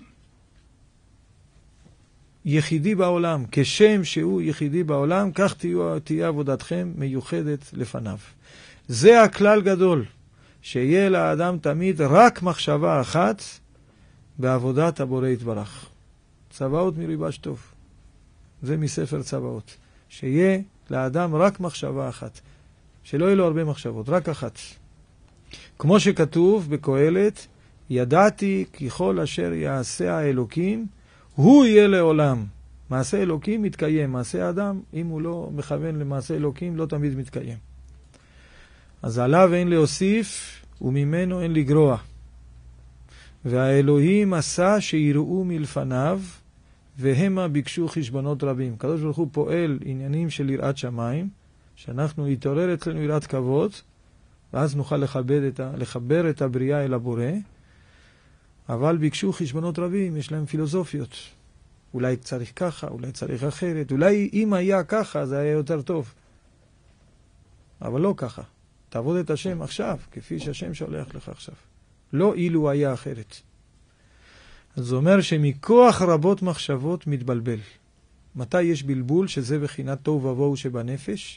יחידי בעולם, כשם שהוא יחידי בעולם, כך תהיה עבודתכם מיוחדת לפניו. זה הכלל גדול, שיהיה לאדם תמיד רק מחשבה אחת בעבודת הבורא יתברך. צבאות מריבש טוב. זה מספר צבאות. שיהיה לאדם רק מחשבה אחת. שלא יהיו לו הרבה מחשבות, רק אחת. כמו שכתוב בקהלת, ידעתי כי כל אשר יעשה האלוקים, הוא יהיה לעולם. מעשה אלוקים מתקיים. מעשה אדם, אם הוא לא מכוון למעשה אלוקים, לא תמיד מתקיים. אז עליו אין להוסיף, וממנו אין לגרוע. והאלוהים עשה שיראו מלפניו, והמה ביקשו חשבונות רבים. הקדוש ברוך הוא פועל עניינים של יראת שמיים, שאנחנו יתעורר אצלנו יראת כבוד, ואז נוכל לחבר את הבריאה אל הבורא, אבל ביקשו חשבונות רבים, יש להם פילוסופיות. אולי צריך ככה, אולי צריך אחרת, אולי אם היה ככה זה היה יותר טוב. אבל לא ככה. תעבוד את השם עכשיו, כפי שהשם שולח לך עכשיו. לא אילו היה אחרת. אז זה אומר שמכוח רבות מחשבות מתבלבל. מתי יש בלבול, שזה בחינת טוב ובוהו שבנפש?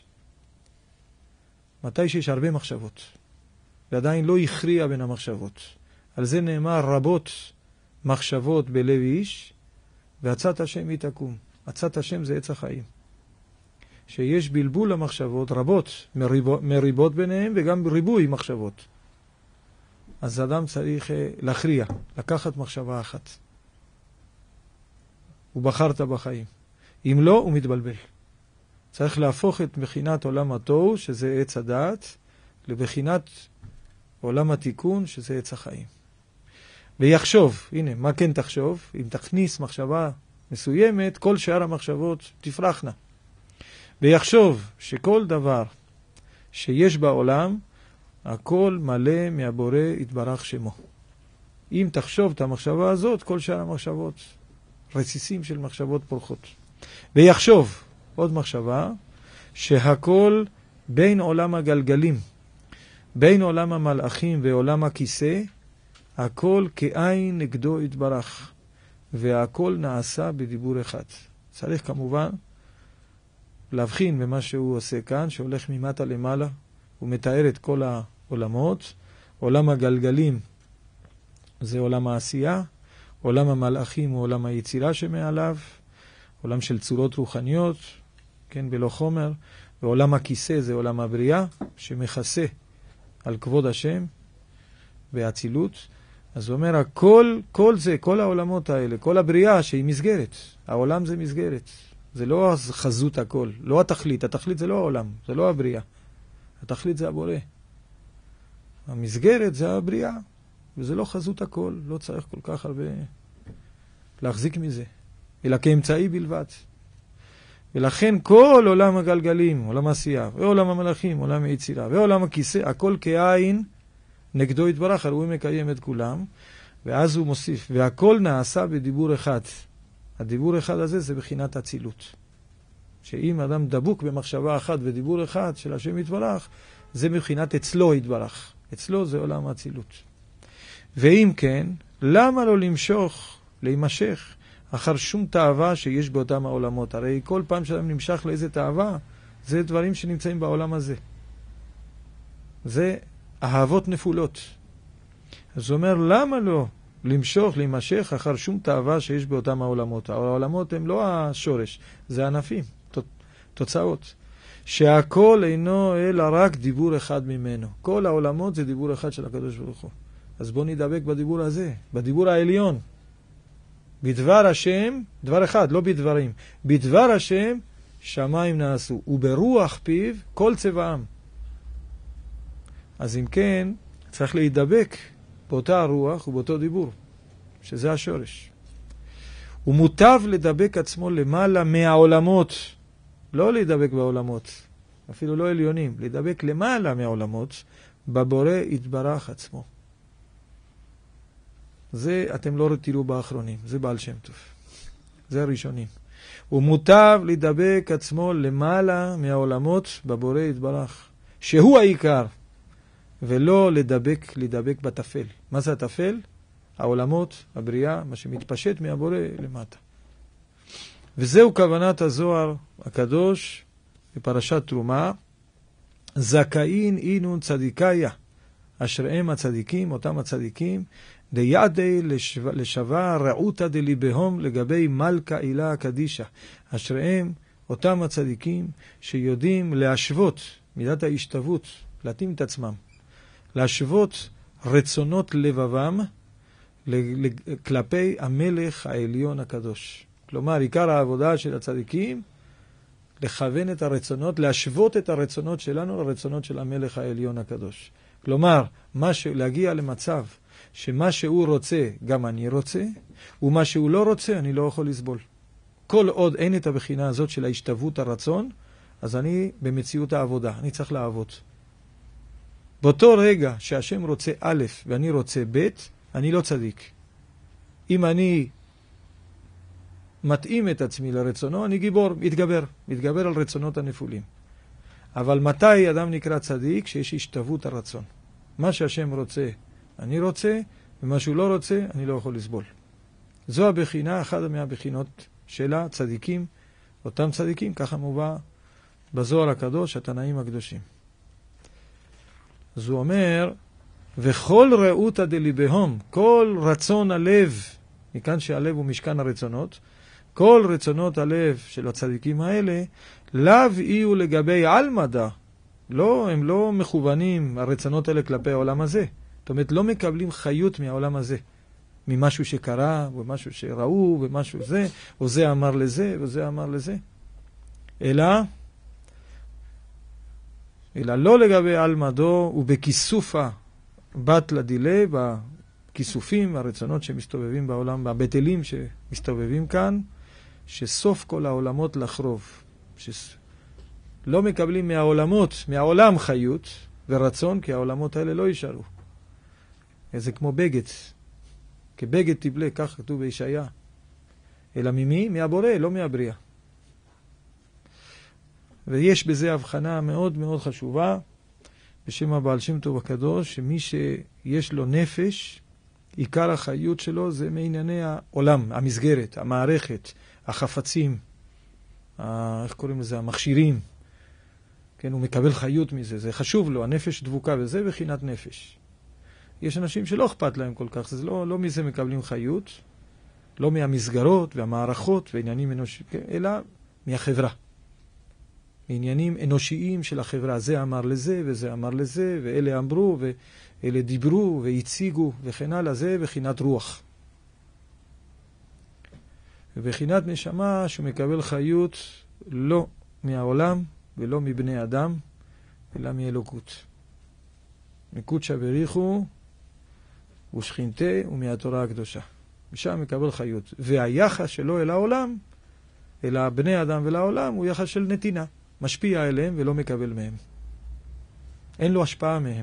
מתי שיש הרבה מחשבות, ועדיין לא הכריע בין המחשבות. על זה נאמר רבות מחשבות בלב איש, ועצת השם היא תקום. עצת השם זה עץ החיים. שיש בלבול למחשבות רבות, מריבות ביניהם, וגם ריבוי מחשבות. אז אדם צריך להכריע, לקחת מחשבה אחת. ובחרת בחיים. אם לא, הוא מתבלבל. צריך להפוך את בחינת עולם התוהו, שזה עץ הדעת, לבחינת עולם התיקון, שזה עץ החיים. ויחשוב, הנה, מה כן תחשוב? אם תכניס מחשבה מסוימת, כל שאר המחשבות תפרחנה. ויחשוב שכל דבר שיש בעולם, הכל מלא מהבורא יתברך שמו. אם תחשוב את המחשבה הזאת, כל שאר המחשבות, רסיסים של מחשבות פורחות. ויחשוב, עוד מחשבה, שהכל בין עולם הגלגלים, בין עולם המלאכים ועולם הכיסא, הכל כעין נגדו יתברך, והכל נעשה בדיבור אחד. צריך כמובן להבחין במה שהוא עושה כאן, שהולך ממטה למעלה, הוא מתאר את כל העולמות. עולם הגלגלים זה עולם העשייה, עולם המלאכים הוא עולם היצירה שמעליו, עולם של צורות רוחניות, כן, בלא חומר, ועולם הכיסא זה עולם הבריאה, שמכסה על כבוד השם והצילות. אז הוא אומר, כל זה, כל העולמות האלה, כל הבריאה שהיא מסגרת, העולם זה מסגרת, זה לא חזות הכל, לא התכלית, התכלית זה לא העולם, זה לא הבריאה, התכלית זה הבורא. המסגרת זה הבריאה, וזה לא חזות הכל, לא צריך כל כך הרבה להחזיק מזה, אלא כאמצעי בלבד. ולכן כל עולם הגלגלים, עולם העשייה, ועולם המלאכים, עולם היצירה, ועולם הכיסא, הכל כעין נגדו יתברך, הרי הוא מקיים את כולם, ואז הוא מוסיף, והכל נעשה בדיבור אחד. הדיבור אחד הזה זה בחינת הצילות. שאם אדם דבוק במחשבה אחת ודיבור אחד של השם יתברך, זה מבחינת אצלו יתברך. אצלו זה עולם הצילות. ואם כן, למה לא להימשך אחר שום תאווה שיש באותם העולמות? הרי כל פעם שאדם נמשך לאיזה תאווה, זה דברים שנמצאים בעולם הזה. זה אהבות נפולות. אז הוא אומר, למה לא להימשך אחר שום תאווה שיש באותם העולמות? העולמות הם לא השורש, זה ענפים, תוצאות. שהכל אינו אלא רק דיבור אחד ממנו. כל העולמות זה דיבור אחד של הקדוש ברוך הוא. אז בוא נדבק בדיבור הזה, בדיבור העליון. בדבר השם, דבר אחד, לא בדברים. בדבר השם שמיים נעשו, וברוח פיו כל צבעם. אז אם כן, צריך להידבק באותה הרוח ובאותו דיבור, שזה השורש. הוא מוטב לדבק עצמו למעלה מהעולמות, לא להידבק בעולמות, אפילו לא עליונים, להידבק למעלה מהעולמות, בבורא יתברך עצמו. זה אתם לא תראו באחרונים, זה בעל שם טוב. זה הראשונים. הוא מוטב להידבק עצמו למעלה מהעולמות בבורא יתברך, שהוא העיקר, ולא להידבק בתפל. מה זה התפל? העולמות, הבריאה, מה שמתפשט מהבורא למטה. וזהו כוונת הזוהר הקדוש בפרשת תרומה, זכאין אינון צדיקאיה, אשריהם הצדיקים, אותם הצדיקים, דייעדי לשווה רעותא דליבהם לגבי מלכה אילה קדישה. אשריהם אותם הצדיקים שיודעים להשוות מידת ההשתוות, להתאים את עצמם, להשוות רצונות לבבם כלפי המלך העליון הקדוש. כלומר, עיקר העבודה של הצדיקים, לכוון את הרצונות, להשוות את הרצונות שלנו לרצונות של המלך העליון הקדוש. כלומר, להגיע למצב שמה שהוא רוצה גם אני רוצה, ומה שהוא לא רוצה אני לא יכול לסבול. כל עוד אין את הבחינה הזאת של ההשתוות הרצון, אז אני במציאות העבודה, אני צריך לעבוד. באותו רגע שהשם רוצה א' ואני רוצה ב', אני לא צדיק. אם אני מתאים את עצמי לרצונו, אני גיבור, מתגבר על רצונות הנפולים. אבל מתי אדם נקרא צדיק? שיש השתוות הרצון. מה שהשם רוצה, אני רוצה, ומה שהוא לא רוצה, אני לא יכול לסבול. זו הבחינה, אחת מהבחינות של הצדיקים, אותם צדיקים, ככה מובא בזוהר הקדוש, התנאים הקדושים. אז הוא אומר, וכל רעותא דליבהם, כל רצון הלב, מכאן שהלב הוא משכן הרצונות, כל רצונות הלב של הצדיקים האלה, לאו יהיו לגבי על-מדע. לא, הם לא מכוונים, הרצונות האלה כלפי העולם הזה. זאת אומרת, לא מקבלים חיות מהעולם הזה. ממשהו שקרה, ומשהו שראו, ומשהו זה, או זה אמר לזה, וזה אמר לזה. אלא לא לגבי על-מדו, ובכיסופה בת לדילה, בכיסופים, הרצונות שמסתובבים בעולם, בבטלים שמסתובבים כאן, שסוף כל העולמות לחרוב. לא מקבלים מהעולמות, מהעולם חיות ורצון, כי העולמות האלה לא יישארו. זה כמו בגד. כבגד תבלה, כך כתוב בישעיה. אלא ממי? מהבורא, לא מהבריאה. ויש בזה הבחנה מאוד מאוד חשובה, בשם הבעל שם טוב הקדוש, שמי שיש לו נפש, עיקר החיות שלו זה מענייני העולם, המסגרת, המערכת, החפצים, איך קוראים לזה? המכשירים. כן, הוא מקבל חיות מזה, זה חשוב לו, הנפש דבוקה, וזה בחינת נפש. יש אנשים שלא אכפת להם כל כך, זה לא מזה מקבלים חיות, לא מהמסגרות והמערכות ועניינים אנושיים, אלא מהחברה. עניינים אנושיים של החברה, זה אמר לזה וזה אמר לזה, ואלה אמרו ואלה דיברו והציגו וכן הלאה, זה בחינת רוח. ובחינת נשמה שהוא מקבל חיות לא מהעולם ולא מבני אדם, אלא מאלוקות. מקודשא בריחו ושכינתה ומהתורה הקדושה. ושם מקבל חיות. והיחס שלו אל העולם, אל הבני אדם ולעולם, הוא יחס של נתינה. משפיע אליהם ולא מקבל מהם. אין לו השפעה מהם.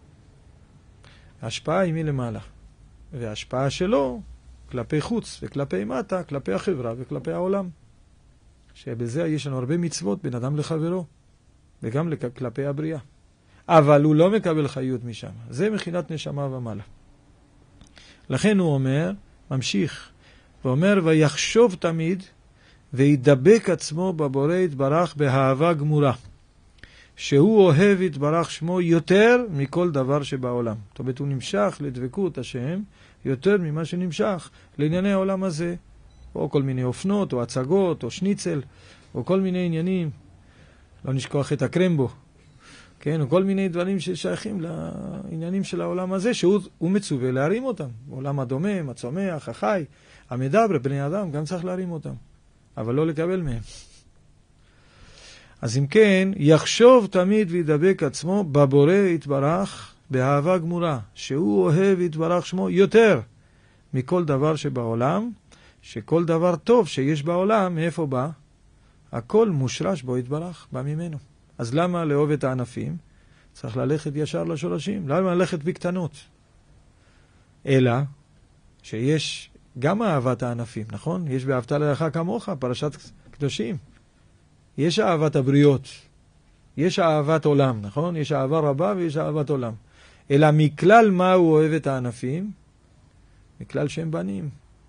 ההשפעה היא מלמעלה. וההשפעה שלו כלפי חוץ וכלפי מטה, כלפי החברה וכלפי העולם. שבזה יש לנו הרבה מצוות בין אדם לחברו, וגם כלפי הבריאה. אבל הוא לא מקבל חיות משם. זה מכינת נשמה ומעלה. לכן הוא אומר, ממשיך, ואומר, ויחשוב תמיד, וידבק עצמו בבורא יתברך באהבה גמורה, שהוא אוהב יתברך שמו יותר מכל דבר שבעולם. זאת אומרת, הוא נמשך לדבקות השם יותר ממה שנמשך לענייני העולם הזה, או כל מיני אופנות, או הצגות, או שניצל, או כל מיני עניינים. לא נשכוח את הקרמבו. כן, או כל מיני דברים ששייכים לעניינים של העולם הזה, שהוא מצווה להרים אותם. העולם הדומם, הצומח, החי, המדבר, בני אדם, גם צריך להרים אותם. אבל לא לקבל מהם. אז אם כן, יחשוב תמיד וידבק עצמו בבורא יתברך באהבה גמורה, שהוא אוהב יתברך שמו יותר מכל דבר שבעולם, שכל דבר טוב שיש בעולם, מאיפה בא? הכל מושרש בו יתברך, בא ממנו. אז למה לאהוב את הענפים? צריך ללכת ישר לשורשים. למה ללכת בקטנות? אלא שיש גם אהבת הענפים, נכון? יש באהבת לרעך כמוך, פרשת קדושים. יש אהבת הבריות. יש אהבת עולם, נכון? יש אהבה רבה ויש אהבת עולם. אלא מכלל מה הוא אוהב את הענפים? מכלל שהם בנים.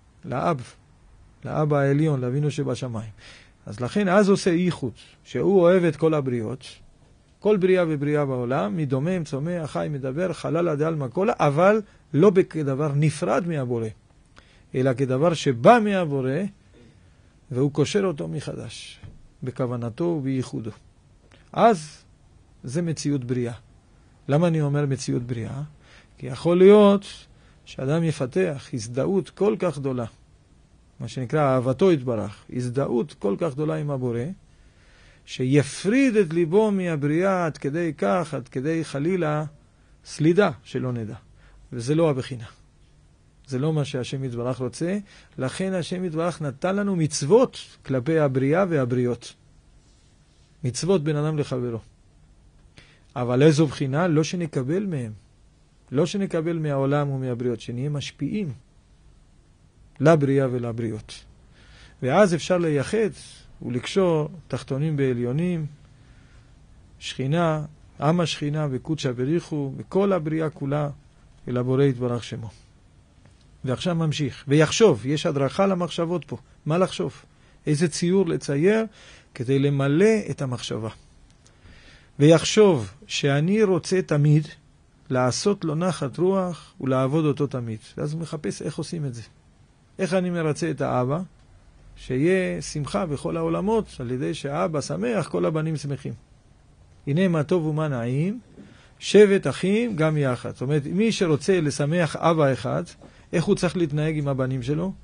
לאב העליון, לאבינו שבשמיים. אז לכן אז עושה ייחוד, שהוא אוהב את כל הבריאות, כל בריאה ובריאה בעולם, מדומם, צומח, חי, מדבר, חלל עד עלמא כולה, אבל לא כדבר נפרד מהבורא, אלא כדבר שבא מהבורא, והוא קושר אותו מחדש, בכוונתו ובייחודו. אז זה מציאות בריאה. למה אני אומר מציאות בריאה? כי יכול להיות שאדם יפתח הזדהות כל כך גדולה, מה שנקרא אהבתו יתברך, הזדהות כל כך גדולה עם הבורא, שיפריד את ליבו מהבריאה עד כדי כך, עד כדי חלילה סלידה שלא נדע. וזה לא הבחינה. זה לא מה שהשם יתברך רוצה, לכן השם יתברך נתן לנו מצוות כלפי הבריאה והבריות. מצוות בין אדם לחברו. אבל איזו בחינה? לא שנקבל מהם. לא שנקבל מהעולם ומהבריות, שנהיה משפיעים לבריאה ולבריות. ואז אפשר לייחד ולקשור תחתונים בעליונים, שכינה, עם השכינה וקודשא בריחו, וכל הבריאה כולה אל הבורא יתברך שמו. ועכשיו ממשיך. ויחשוב, יש הדרכה למחשבות פה. מה לחשוב? איזה ציור לצייר כדי למלא את המחשבה. ויחשוב שאני רוצה תמיד לעשות לו נחת רוח ולעבוד אותו תמיד. ואז הוא מחפש איך עושים את זה. איך אני מרצה את האבא? שיהיה שמחה בכל העולמות, על ידי שהאבא שמח, כל הבנים שמחים. הנה מה טוב ומה נעים, שבט אחים גם יחד. זאת אומרת, מי שרוצה לשמח אבא אחד, איך הוא צריך להתנהג עם הבנים שלו?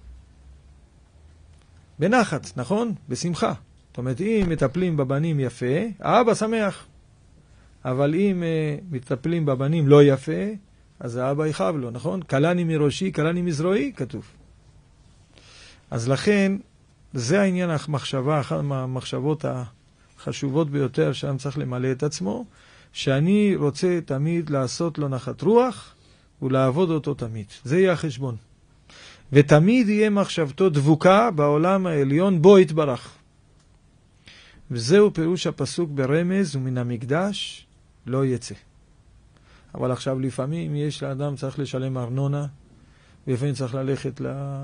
בנחת, נכון? בשמחה. זאת אומרת, אם מטפלים בבנים יפה, האבא שמח. אבל אם מטפלים בבנים לא יפה, אז האבא יחב לו, נכון? קלני מראשי, קלני מזרועי, כתוב. אז לכן, זה העניין המחשבה, אחת מהמחשבות החשובות ביותר שאדם צריך למלא את עצמו, שאני רוצה תמיד לעשות לו נחת רוח ולעבוד אותו תמיד. זה יהיה החשבון. ותמיד יהיה מחשבתו דבוקה בעולם העליון בו יתברך. וזהו פירוש הפסוק ברמז, ומן המקדש לא יצא. אבל עכשיו לפעמים יש לאדם צריך לשלם ארנונה, ולפעמים צריך ללכת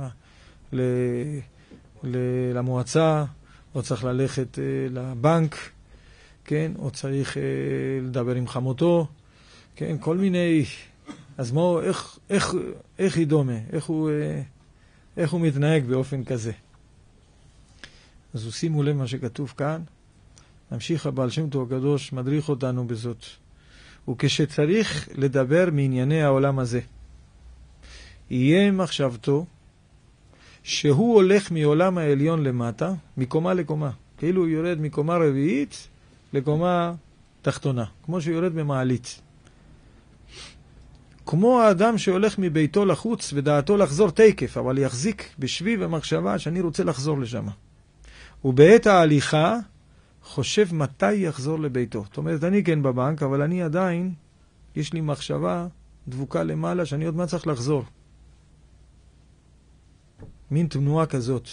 למועצה, או צריך ללכת לבנק, כן? או צריך לדבר עם חמותו, כן? כל מיני. אז מה, איך היא דומה? איך הוא מתנהג באופן כזה? אז שימו לב מה שכתוב כאן. נמשיך, הבעל שם טוב הקדוש מדריך אותנו בזאת. וכשצריך לדבר מענייני העולם הזה, יהיה מחשבתו שהוא הולך מעולם העליון למטה, מקומה לקומה. כאילו הוא יורד מקומה רביעית לקומה תחתונה, כמו שהוא יורד במעלית. כמו האדם שהולך מביתו לחוץ ודעתו לחזור תקף, אבל יחזיק בשביב המחשבה שאני רוצה לחזור לשם. ובעת ההליכה חושב מתי יחזור לביתו. זאת אומרת, אני כן בבנק, אבל אני עדיין, יש לי מחשבה דבוקה למעלה שאני עוד מה צריך לחזור. מין תנועה כזאת.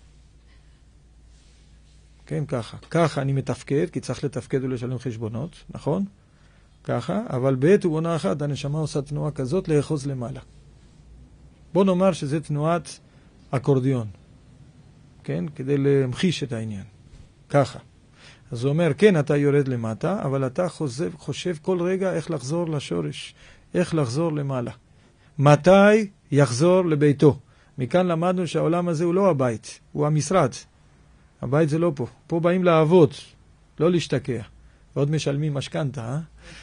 כן, ככה. ככה אני מתפקד, כי צריך לתפקד ולשלם חשבונות, נכון? ככה, אבל בעת ובעונה אחת הנשמה עושה תנועה כזאת לאחוז למעלה. בוא נאמר שזה תנועת אקורדיון. כן? כדי להמחיש את העניין. ככה. אז הוא אומר, כן, אתה יורד למטה, אבל אתה חושב כל רגע איך לחזור לשורש, איך לחזור למעלה. מתי יחזור לביתו? מכאן למדנו שהעולם הזה הוא לא הבית, הוא המשרד. הבית זה לא פה. פה באים לעבוד, לא להשתקע. ועוד משלמים משכנתה, אה?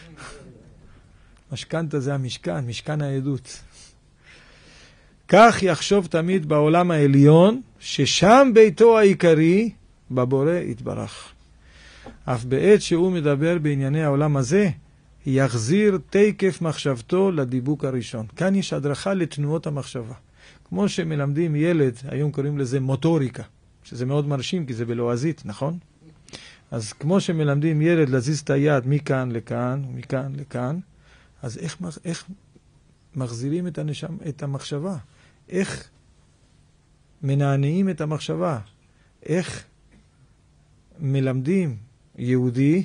משכנתה זה המשכן, משכן העדות. כך יחשוב תמיד בעולם העליון, ששם ביתו העיקרי בבורא יתברך. אף בעת שהוא מדבר בענייני העולם הזה, יחזיר תקף מחשבתו לדיבוק הראשון. כאן יש הדרכה לתנועות המחשבה. כמו שמלמדים ילד, היום קוראים לזה מוטוריקה, שזה מאוד מרשים כי זה בלועזית, נכון? אז כמו שמלמדים ילד להזיז את היד מכאן לכאן, מכאן לכאן, אז איך מחזירים את המחשבה? איך מנענעים את המחשבה? איך מלמדים יהודי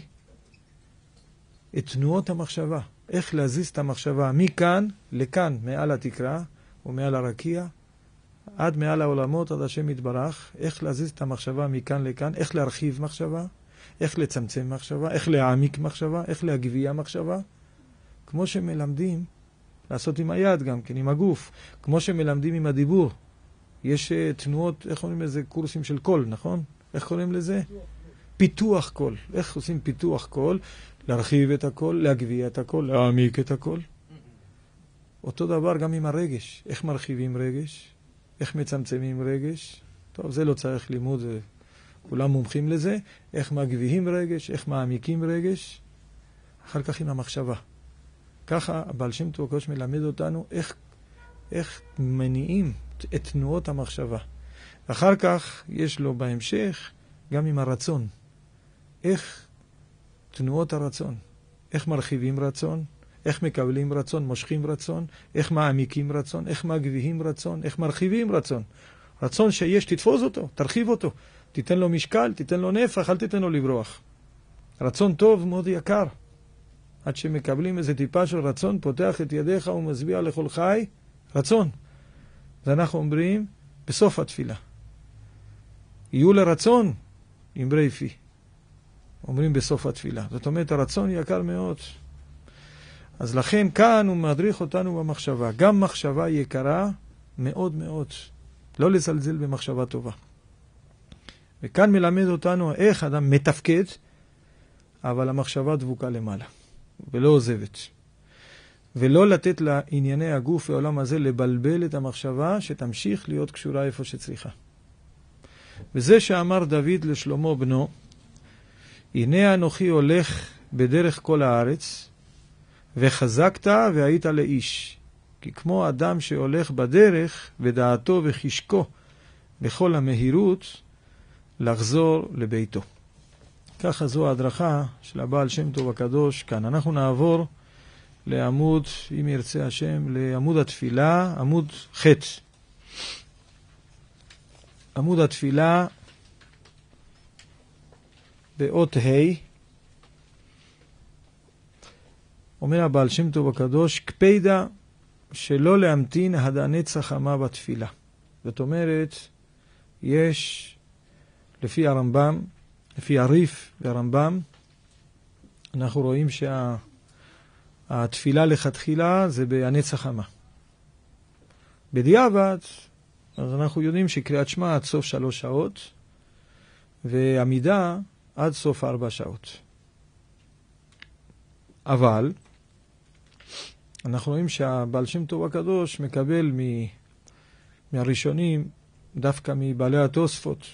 את תנועות המחשבה? איך להזיז את המחשבה מכאן לכאן, מעל התקרה ומעל הרקיע, עד מעל העולמות, עד השם יתברך, איך להזיז את המחשבה מכאן לכאן, איך להרחיב מחשבה, איך לצמצם מחשבה, איך להעמיק מחשבה, איך להגביה מחשבה, כמו שמלמדים לעשות עם היד גם כן, עם הגוף, כמו שמלמדים עם הדיבור. יש תנועות, איך קוראים לזה? קורסים של קול, נכון? איך קוראים לזה? פיתוח קול. איך עושים פיתוח קול? להרחיב את הקול, להגביה את הקול, להעמיק את הקול. אותו דבר גם עם הרגש. איך מרחיבים רגש? איך מצמצמים רגש? טוב, זה לא צריך לימוד, כולם מומחים לזה. איך מגביהים רגש, איך מעמיקים רגש. אחר כך עם המחשבה. ככה הבעל שם טוב הקדוש מלמד אותנו איך מניעים את תנועות המחשבה. אחר כך יש לו בהמשך גם עם הרצון. איך תנועות הרצון. איך מרחיבים רצון. איך מקבלים רצון, מושכים רצון. איך מעמיקים רצון. איך מגביהים רצון. איך מרחיבים רצון. רצון שיש, תתפוס אותו, תרחיב אותו. תיתן לו משקל, תיתן לו נפח, אל תיתן לו לברוח. רצון טוב מאוד יקר. עד שמקבלים איזה טיפה של רצון, פותח את ידיך ומשביע לכל חי רצון. אז אנחנו אומרים בסוף התפילה. יהיו לרצון אמרי פי. אומרים בסוף התפילה. זאת אומרת, הרצון יקר מאוד. אז לכן כאן הוא מדריך אותנו במחשבה. גם מחשבה יקרה מאוד מאוד. לא לזלזל במחשבה טובה. וכאן מלמד אותנו איך אדם מתפקד, אבל המחשבה דבוקה למעלה. ולא עוזבת. ולא לתת לענייני הגוף והעולם הזה לבלבל את המחשבה שתמשיך להיות קשורה איפה שצריכה. וזה שאמר דוד לשלמה בנו, הנה אנוכי הולך בדרך כל הארץ, וחזקת והיית לאיש. כי כמו אדם שהולך בדרך, ודעתו וחשקו בכל המהירות, לחזור לביתו. ככה זו ההדרכה של הבעל שם טוב הקדוש כאן. אנחנו נעבור לעמוד, אם ירצה השם, לעמוד התפילה, עמוד ח'. עמוד התפילה באות ה'. אומר הבעל שם טוב הקדוש, קפידה שלא להמתין עד הנצח חמה בתפילה. זאת אומרת, יש לפי הרמב"ם, לפי הריף והרמב"ם, אנחנו רואים שהתפילה לכתחילה זה בהנצח חמה. בדיעבד, אז אנחנו יודעים שקריאת שמע עד סוף 3 שעות, ועמידה עד סוף 4 שעות. אבל, אנחנו רואים שהבעל שם טוב הקדוש מקבל מהראשונים, דווקא מבעלי התוספות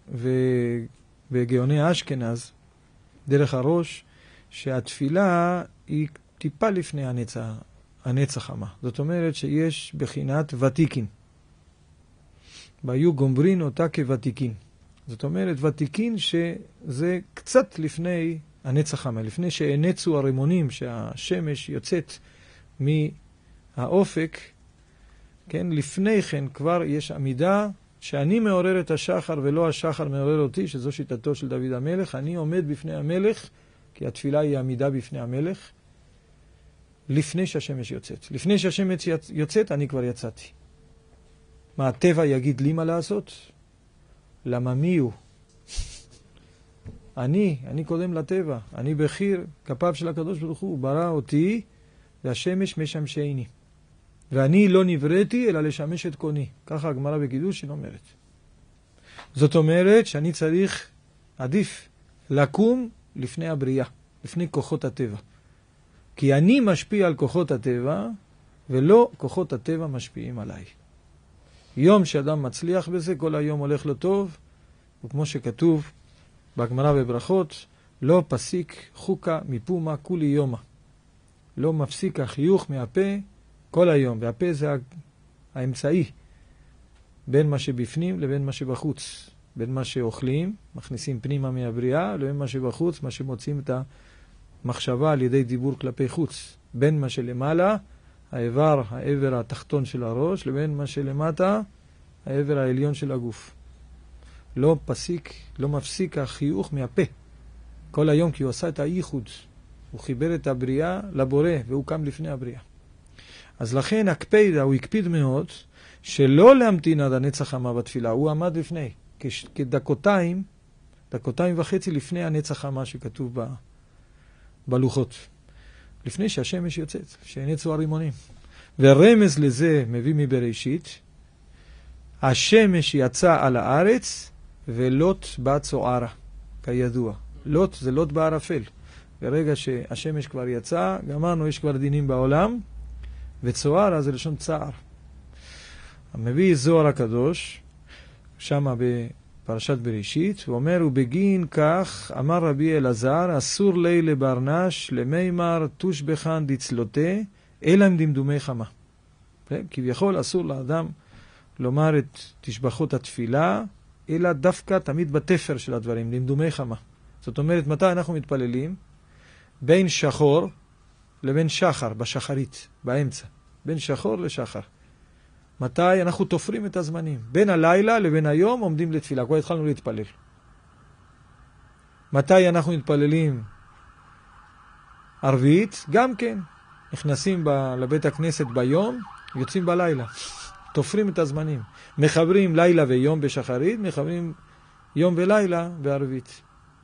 וגאוני אשכנז, דרך הראש, שהתפילה היא טיפה לפני הנצח חמה. זאת אומרת שיש בחינת ותיקין. והיו גומרין אותה כוותיקין. זאת אומרת ותיקין שזה קצת לפני הנצח חמה, לפני שהנצו הרימונים שהשמש יוצאת מהאופק, כן, לפני כן כבר יש עמידה שאני מעורר את השחר ולא השחר מעורר אותי, שזו שיטתו של דוד המלך. אני עומד בפני המלך, כי התפילה היא עמידה בפני המלך, לפני שהשמש יוצאת. לפני שהשמש יוצאת, אני כבר יצאתי. מה הטבע יגיד לי מה לעשות? למה מי הוא? אני קודם לטבע. אני בחיר כפיו של הקדוש ברוך הוא. הוא ברא אותי, והשמש משמשני. ואני לא נבראתי אלא לשמש את קוני. ככה הגמרא בקידושין אומרת. זאת אומרת שאני צריך, עדיף, לקום לפני הבריאה, לפני כוחות הטבע. כי אני משפיע על כוחות הטבע, ולא כוחות הטבע משפיעים עליי. יום שאדם מצליח בזה, כל היום הולך לו טוב, וכמו שכתוב בגמרא בברכות, לא פסיק חוקה מפומה כולי יומה. לא מפסיק החיוך מהפה כל היום, והפה זה האמצעי בין מה שבפנים לבין מה שבחוץ. בין מה שאוכלים, מכניסים פנימה מהבריאה, לבין מה שבחוץ, מה שמוצאים את המחשבה על ידי דיבור כלפי חוץ. בין מה שלמעלה, העבר התחתון של הראש, לבין מה שלמטה, העבר העליון של הגוף. לא מפסיק החיוך מהפה. כל היום, כי הוא עשה את הייחוד. הוא חיבר את הבריאה לבורא, והוא קם לפני הבריאה. אז לכן הוא הקפיד מאוד, שלא להמתין עד הנצח חמה בתפילה. הוא עמד לפני, כדקותיים וחצי לפני הנצח חמה שכתוב בלוחות. לפני שהשמש יוצאת, שנצאו הרימונים. ורמז לזה מביא מבראשית, השמש יצא על הארץ, ולוט בצוערה, כידוע. לוט זה לוט בערפל. ברגע שהשמש כבר יצא, גמרנו, יש כבר דינים בעולם, וצוערה זה לשון צער. מביא זוהר הקדוש, שמה בפרשת בראשית, הוא אומר, ובגין כך אמר רבי אלעזר, אסור לילה ברנש למימר תושבחן דצלותה, אלא עם דמדומי חמה. כביכול אסור לאדם לומר את תשבחות התפילה, אלא דווקא תמיד בתפר של הדברים, דמדומי חמה. זאת אומרת, מתי אנחנו מתפללים? בין שחור לבין שחר, בשחרית, באמצע. בין שחור לשחר. מתי אנחנו תופרים את הזמנים? בין הלילה לבין היום עומדים לתפילה. כבר התחלנו להתפלל. מתי אנחנו מתפללים? ערבית, גם כן. נכנסים לבית הכנסת ביום, יוצאים בלילה. תופרים את הזמנים. מחברים לילה ויום בשחרית, מחברים יום ולילה בערבית.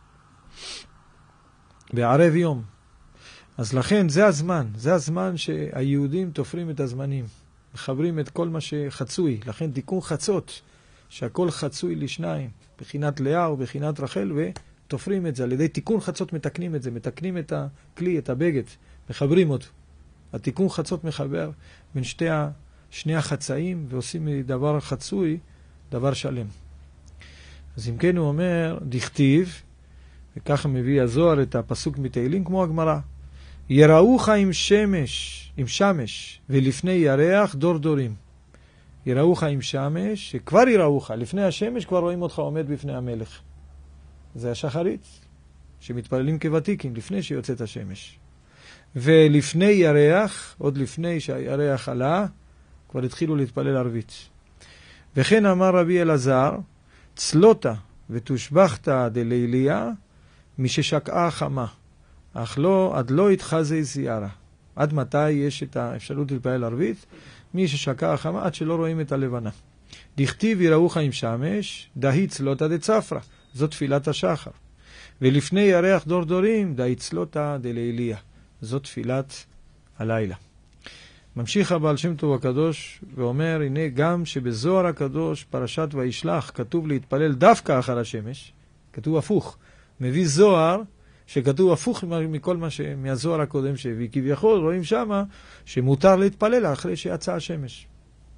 בערב יום. אז לכן זה הזמן שהיהודים תופרים את הזמנים. מחברים את כל מה שחצוי. לכן תיקון חצות, שהכל חצוי לשניים. בחינת לאה ובחינת רחל, ותופרים את זה. על ידי תיקון חצות מתקנים את זה. מתקנים את הכלי, את הבגד. מחברים אותו. התיקון חצות מחבר בין שני החצאים, ועושים מדבר חצוי, דבר שלם. אז אם כן הוא אומר, דכתיב, וככה מביא הזוהר את הפסוק מתהילים כמו הגמרא, יראוך עם שמש, ולפני ירח דור דורים. יראוך עם שמש, שכבר יראוך, לפני השמש כבר רואים אותך עומד בפני המלך. זה השחרית, שמתפללים כוותיקים, לפני שיוצאת השמש. ולפני ירח, עוד לפני שהירח עלה, כבר התחילו להתפלל ערבית. וכן אמר רבי אלעזר, צלותה ותושבחת דליליה, מששקעה חמה, אך עד לא התחזי זיערה. עד מתי יש את האפשרות להתפלל ערבית? מששקעה חמה, עד שלא רואים את הלבנה. דכתיב יראוך עם שמש, דהי צלותה דצפרה. זו תפילת השחר. ולפני ירח דור דורים, דהי צלותה דליליה. זו תפילת הלילה. ממשיך הבעל שם טוב הקדוש ואומר, הנה גם שבזוהר הקדוש פרשת וישלח כתוב להתפלל דווקא אחר השמש, כתוב הפוך. מביא זוהר שכתוב הפוך מכל מה מהזוהר הקודם שהביא. כביכול רואים שמה שמותר להתפלל אחרי שיצא השמש.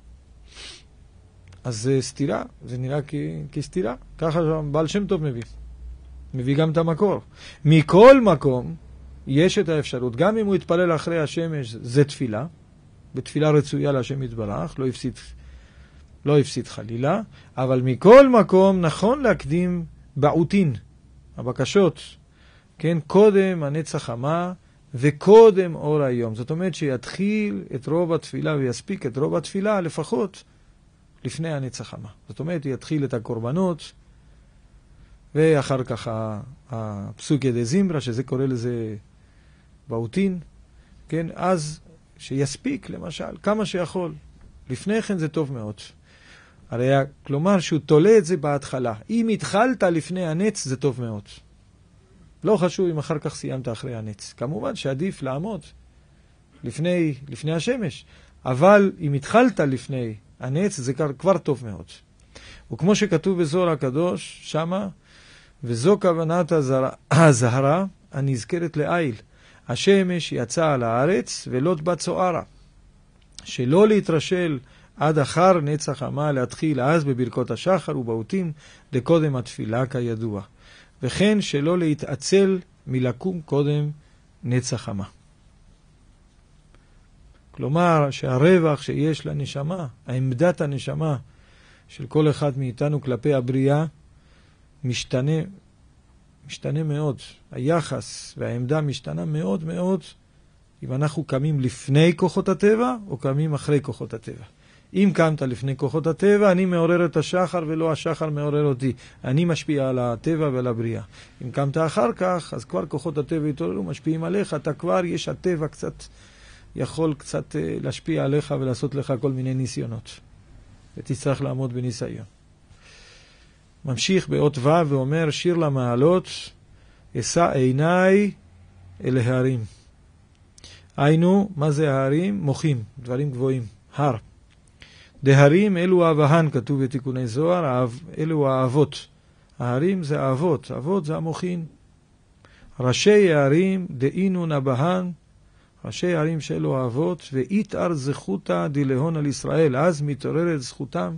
אז זה סתירה, זה נראה כסתירה. ככה בעל שם טוב מביא גם את המקור. מכל מקום יש את האפשרות, גם אם הוא יתפלל אחרי השמש, זה תפילה, בתפילה רצויה להשם יתברך, לא הפסיד חלילה, אבל מכל מקום נכון להקדים בעותין, הבקשות, כן, קודם הנצח חמה וקודם אור היום. זאת אומרת שיתחיל את רוב התפילה ויספיק את רוב התפילה לפחות לפני הנצח חמה. זאת אומרת, יתחיל את הקורבנות, ואחר כך הפסוקי דזמרה, שזה קורא לזה בעותין, כן, אז שיספיק למשל כמה שיכול. לפני כן זה טוב מאוד. הרי כלומר שהוא תולה את זה בהתחלה. אם התחלת לפני הנץ זה טוב מאוד. לא חשוב אם אחר כך סיימת אחרי הנץ. כמובן שעדיף לעמוד לפני השמש. אבל אם התחלת לפני הנץ זה כבר טוב מאוד. וכמו שכתוב בזוהר הקדוש שמה, וזו כוונת הזהרה הנזכרת לעיל. השמש יצא על הארץ ולוט בצוערה. שלא להתרשל עד אחר נצח חמה, להתחיל אז בברכות השחר ובעותין דקודם התפילה כידוע. וכן שלא להתעצל מלקום קודם נצח חמה. כלומר שהרווח שיש לנשמה, העמדת הנשמה של כל אחד מאיתנו כלפי הבריאה משתנה מאוד. היחס והעמדה משתנה מאוד מאוד אם אנחנו קמים לפני כוחות הטבע או קמים אחרי כוחות הטבע. אם קמת לפני כוחות הטבע, אני מעורר את השחר ולא השחר מעורר אותי. אני משפיע על הטבע ועל הבריאה. אם קמת אחר כך, אז כבר כוחות הטבע התעוררו, משפיעים עליך. אתה כבר, יש הטבע קצת, יכול קצת להשפיע עליך ולעשות לך כל מיני ניסיונות. ותצטרך לעמוד בניסיון. ממשיך באות ו' ואומר, שיר למעלות, אשא עיניי אל ההרים. היינו, מה זה ההרים? מוחים, דברים גבוהים, הר. דהרים אלו אבהן, כתוב בתיקוני זוהר, אלו האבות. ההרים זה האבות, אבות זה המוחין. ראשי הערים דאינו נבהן, ראשי הערים שאלו האבות, ואיתאר זכותה דילהון על ישראל, אז מתעוררת זכותם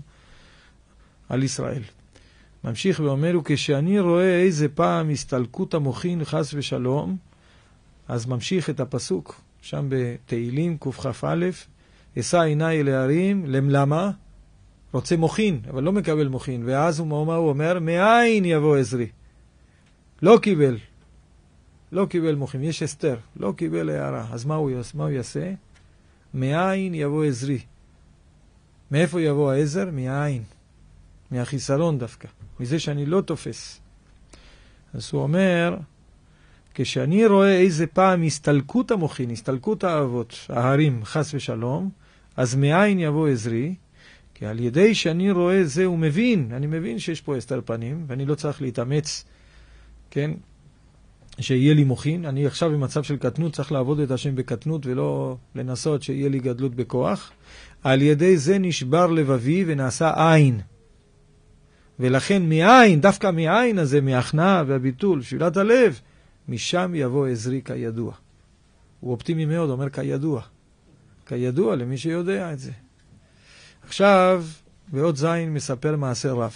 על ישראל. ממשיך ואומר, כשאני רואה איזה פעם הסתלקות המוחין חס ושלום, אז ממשיך את הפסוק, שם בתהילים קכ"א, אשא עיניי אל ההרים, למה? רוצה מוחין, אבל לא מקבל מוחין, ואז הוא אומר, מאין יבוא עזרי? לא קיבל מוחין, יש אסתר, לא קיבל הערה, אז מה הוא יעשה? מאין יבוא עזרי? מאיפה יבוא העזר? מהעין, מהחיסרון דווקא, מזה שאני לא תופס. אז הוא אומר, כשאני רואה איזה פעם הסתלקות המוחין, הסתלקות האבות, ההרים, חס ושלום, אז מאין יבוא עזרי? כי על ידי שאני רואה זה הוא מבין, אני מבין שיש פה הסתר פנים, ואני לא צריך להתאמץ, כן, שיהיה לי מוחין. אני עכשיו במצב של קטנות, צריך לעבוד את השם בקטנות, ולא לנסות שיהיה לי גדלות בכוח. על ידי זה נשבר לבבי ונעשה עין. ולכן מעין, דווקא מעין הזה, מהכנעה והביטול, שאלת הלב, משם יבוא עזרי כידוע. הוא אופטימי מאוד, אומר כידוע. כידוע למי שיודע את זה. עכשיו, בעוד זין מספר מעשה רב.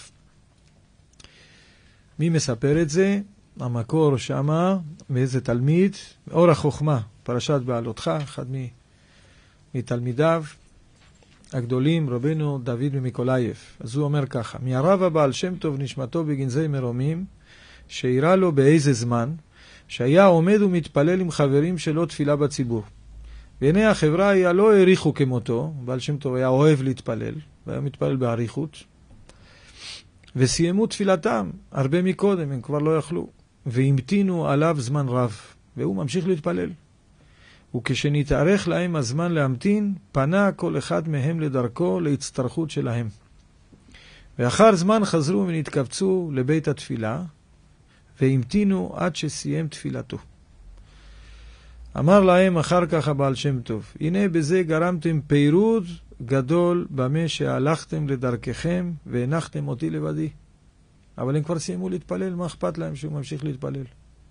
מי מספר את זה? המקור שמה, מאיזה תלמיד, אור החוכמה, פרשת בעלותך, אחד מתלמידיו הגדולים, רבנו דוד ממיקולאייב. אז הוא אומר ככה, מהרב הבעל שם טוב נשמתו בגנזי מרומים, שהראה לו באיזה זמן, שהיה עומד ומתפלל עם חברים שלו תפילה בציבור. והנה החברה היה לא העריכו כמותו, בעל שם טוב היה אוהב להתפלל, והיה מתפלל בעריכות, וסיימו תפילתם הרבה מקודם, הם כבר לא יכלו, והמתינו עליו זמן רב, והוא ממשיך להתפלל. וכשנתארך להם הזמן להמתין, פנה כל אחד מהם לדרכו להצטרכות שלהם. ואחר זמן חזרו ונתקבצו לבית התפילה, והמתינו עד שסיים תפילתו. אמר להם אחר כך הבעל שם טוב, הנה בזה גרמתם פירוד גדול במה שהלכתם לדרככם והנחתם אותי לבדי. אבל הם כבר סיימו להתפלל, מה אכפת להם שהוא ממשיך להתפלל?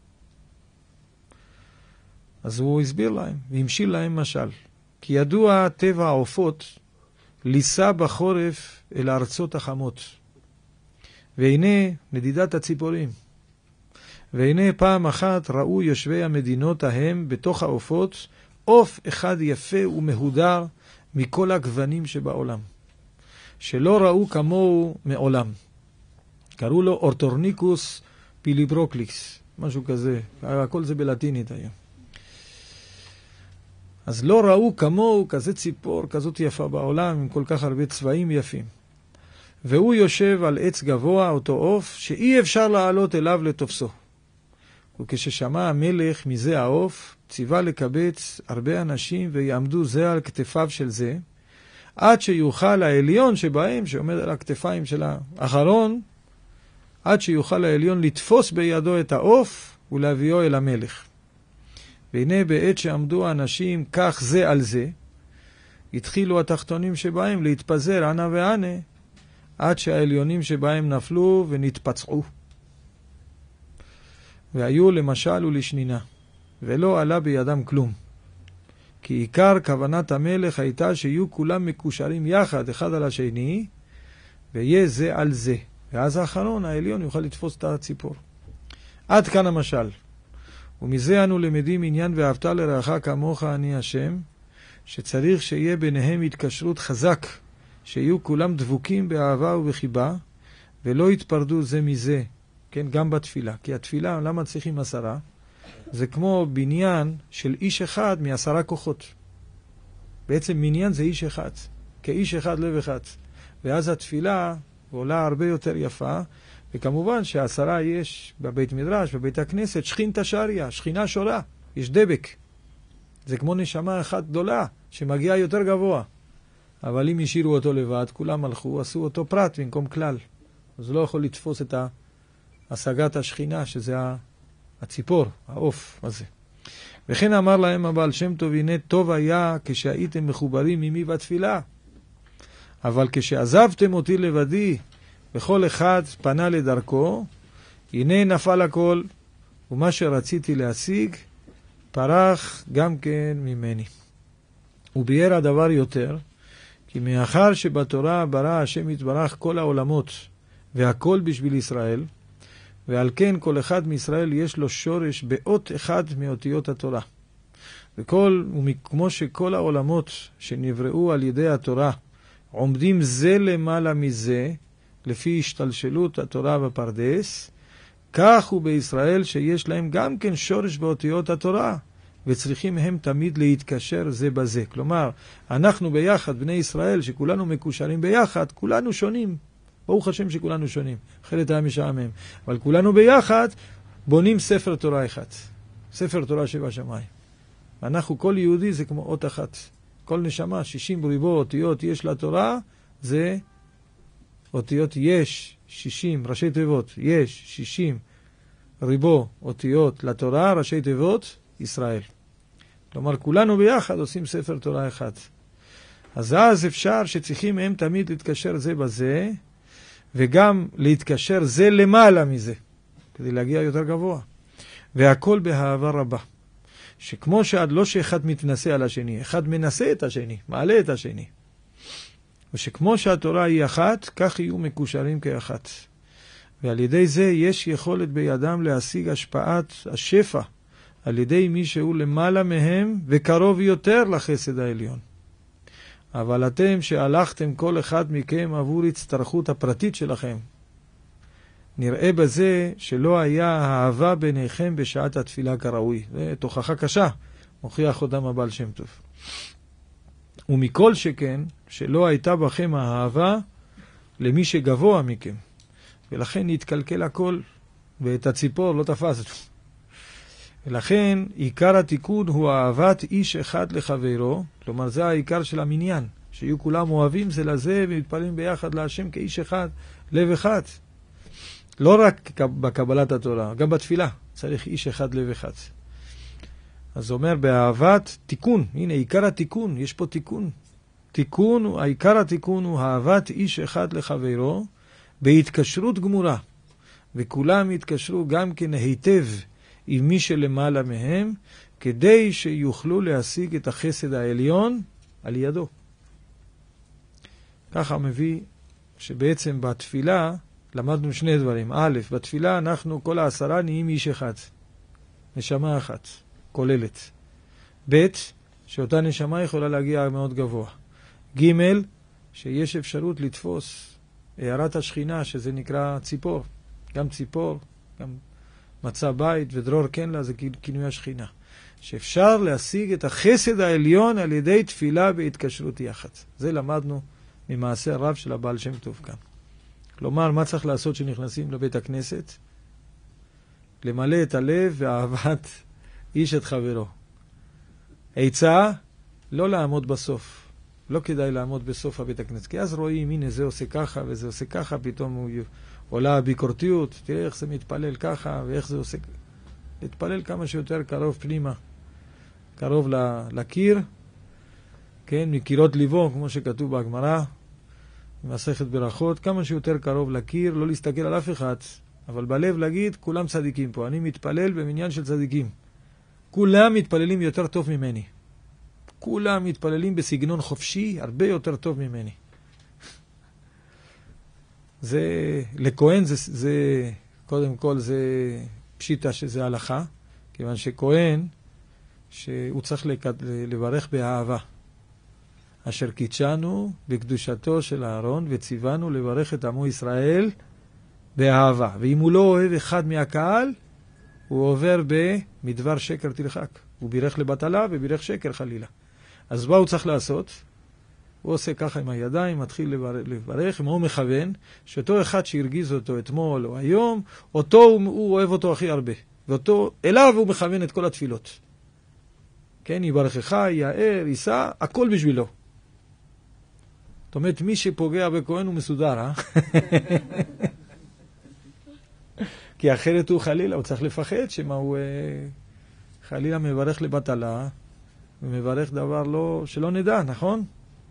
אז הוא הסביר להם, והמשיל להם משל. כי ידוע טבע העופות ליסה בחורף אל הארצות החמות. והנה נדידת הציפורים. והנה פעם אחת ראו יושבי המדינות ההם בתוך העופות עוף אחד יפה ומהודר מכל הגוונים שבעולם, שלא ראו כמוהו מעולם. קראו לו אורטורניקוס פיליברוקליקס, משהו כזה, הכל זה בלטינית היום. אז לא ראו כמוהו כזה ציפור, כזאת יפה בעולם, עם כל כך הרבה צבעים יפים. והוא יושב על עץ גבוה, אותו עוף, שאי אפשר לעלות אליו לתופסו. וכששמע המלך מזה העוף, ציווה לקבץ הרבה אנשים ויעמדו זה על כתפיו של זה, עד שיוכל העליון שבהם, שעומד על הכתפיים של האחרון, עד שיוכל העליון לתפוס בידו את העוף ולהביאו אל המלך. והנה בעת שעמדו האנשים כך זה על זה, התחילו התחתונים שבהם להתפזר ענה וענה, עד שהעליונים שבהם נפלו ונתפצעו. והיו למשל ולשנינה, ולא עלה בידם כלום. כי עיקר כוונת המלך הייתה שיהיו כולם מקושרים יחד אחד על השני, ויהיה זה על זה. ואז האחרון, העליון, יוכל לתפוס את הציפור. עד כאן המשל. ומזה אנו למדים עניין ואהבת לרעך כמוך אני השם, שצריך שיהיה ביניהם התקשרות חזק שיהיו כולם דבוקים באהבה ובחיבה, ולא יתפרדו זה מזה, כן, גם בתפילה. כי התפילה, למה צריכים 10? זה כמו בניין של איש אחד מ10 כוחות. בעצם מניין זה איש אחד, כאיש אחד לב אחד. ואז התפילה עולה הרבה יותר יפה, וכמובן ש10 יש בבית מדרש, בבית הכנסת, שכינתא שריא, שכינה שורה, יש דבק. זה כמו נשמה אחת גדולה, שמגיעה יותר גבוה. אבל אם השאירו אותו לבד, כולם הלכו, עשו אותו פרט במקום כלל. אז לא יכול לתפוס את השגת השכינה, שזה הציפור, העוף הזה. וכן אמר להם הבעל שם טוב, הנה טוב היה כשהייתם מחוברים ממי בתפילה. אבל כשעזבתם אותי לבדי, וכל אחד פנה לדרכו, הנה נפל הכל, ומה שרציתי להשיג, פרח גם כן ממני. וביאר הדבר יותר, כי מאחר שבתורה ברא השם יתברך כל העולמות, והכל בשביל ישראל, ועל כן כל אחד מישראל יש לו שורש באות אחד מאותיות התורה. וכמו שכל העולמות שנבראו על ידי התורה, עומדים זה למעלה מזה, לפי השתלשלות התורה בפרדס, כך הוא בישראל שיש להם גם כן שורש באותיות התורה, וצריכים הם תמיד להתקשר זה בזה. כלומר, אנחנו ביחד, בני ישראל, שכולנו מקושרים ביחד, כולנו שונים. ברוך השם שכולנו שונים, אחרת היה משעמם. אבל כולנו ביחד בונים ספר תורה אחד. ספר תורה שבשמיים. אנחנו, כל יהודי זה כמו אות אחת. כל נשמה, 60 ריבו אותיות יש לתורה, זה אותיות יש, 60, ראשי תיבות, יש, 60 ריבו אותיות לתורה, ראשי תיבות, ישראל. כלומר, כולנו ביחד עושים ספר תורה אחד. אז אפשר שצריכים הם תמיד להתקשר זה בזה, וגם להתקשר זה למעלה מזה, כדי להגיע יותר גבוה. והכל באהבה רבה. שכמו שעד לא שאחד מתנסה על השני, אחד מנסה את השני, מעלה את השני. ושכמו שהתורה היא אחת, כך יהיו מקושרים כאחת. ועל ידי זה יש יכולת בידם להשיג השפעת השפע, על ידי מי שהוא למעלה מהם וקרוב יותר לחסד העליון. אבל אתם שהלכתם כל אחד מכם עבור הצטרכות הפרטית שלכם, נראה בזה שלא היה האהבה ביניכם בשעת התפילה כראוי. זה תוכחה קשה, מוכיח אותם הבעל שם טוב. ומכל שכן, שלא הייתה בכם האהבה למי שגבוה מכם. ולכן נתקלקל הכל, ואת הציפור לא תפסת. ולכן עיקר התיקון הוא אהבת איש אחד לחברו, כלומר זה העיקר של המניין, שיהיו כולם אוהבים זה לזה ומתפללים ביחד להשם כאיש אחד, לב אחד. לא רק בקבלת התורה, גם בתפילה צריך איש אחד לב אחד. אז אומר באהבת תיקון, הנה עיקר התיקון, יש פה תיקון. עיקר התיקון הוא אהבת איש אחד לחברו בהתקשרות גמורה, וכולם יתקשרו גם כן היטב עם מי שלמעלה מהם, כדי שיוכלו להשיג את החסד העליון על ידו. ככה מביא שבעצם בתפילה למדנו שני דברים. א', בתפילה אנחנו כל 10 נהיים איש אחד, נשמה אחת, כוללת. ב', שאותה נשמה יכולה להגיע מאוד גבוה. ג', שיש אפשרות לתפוס הערת השכינה, שזה נקרא ציפור. גם ציפור, גם מצא בית ודרור כן לה, זה כינוי השכינה. שאפשר להשיג את החסד העליון על ידי תפילה בהתקשרות יחד. זה למדנו ממעשה רב של הבעל שם טוב כאן. כלומר, מה צריך לעשות שנכנסים לבית הכנסת? למלא את הלב ואהבת איש את חברו. עצה, לא לעמוד בסוף. לא כדאי לעמוד בסוף הבית הכנסת. כי אז רואים, הנה זה עושה ככה וזה עושה ככה, פתאום הוא עולה הביקורתיות, תראה איך זה מתפלל ככה ואיך זה עושה. להתפלל כמה שיותר קרוב פנימה, קרוב לקיר, כן, מקירות ליבו, כמו שכתוב בהגמרא, במסכת ברכות, כמה שיותר קרוב לקיר, לא להסתכל על אף אחד, אבל בלב להגיד, כולם צדיקים פה, אני מתפלל במניין של צדיקים. כולם מתפללים יותר טוב ממני. כולם מתפללים בסגנון חופשי, הרבה יותר טוב ממני. זה, לכהן זה קודם כל זה פשיטה שזה הלכה, כיוון שכהן, שהוא צריך לברך באהבה. אשר קידשנו בקדושתו של אהרון, וציוונו לברך את עמו ישראל באהבה. ואם הוא לא אוהב אחד מהקהל, הוא עובר במדבר שקר תרחק. הוא בירך לבטלה ובירך שקר חלילה. אז מה הוא צריך לעשות? הוא עושה ככה עם הידיים, מתחיל לברך, מה הוא מכוון? שאותו אחד שהרגיז אותו אתמול או היום, אותו הוא אוהב אותו הכי הרבה. ואותו אליו הוא מכוון את כל התפילות. כן, יברכך, יאר, יישא, הכל בשבילו. זאת אומרת, מי שפוגע בכהן הוא מסודר, אה? כי אחרת הוא חלילה, הוא צריך לפחד שמה הוא חלילה מברך לבטלה, ומברך דבר שלא נדע, נכון?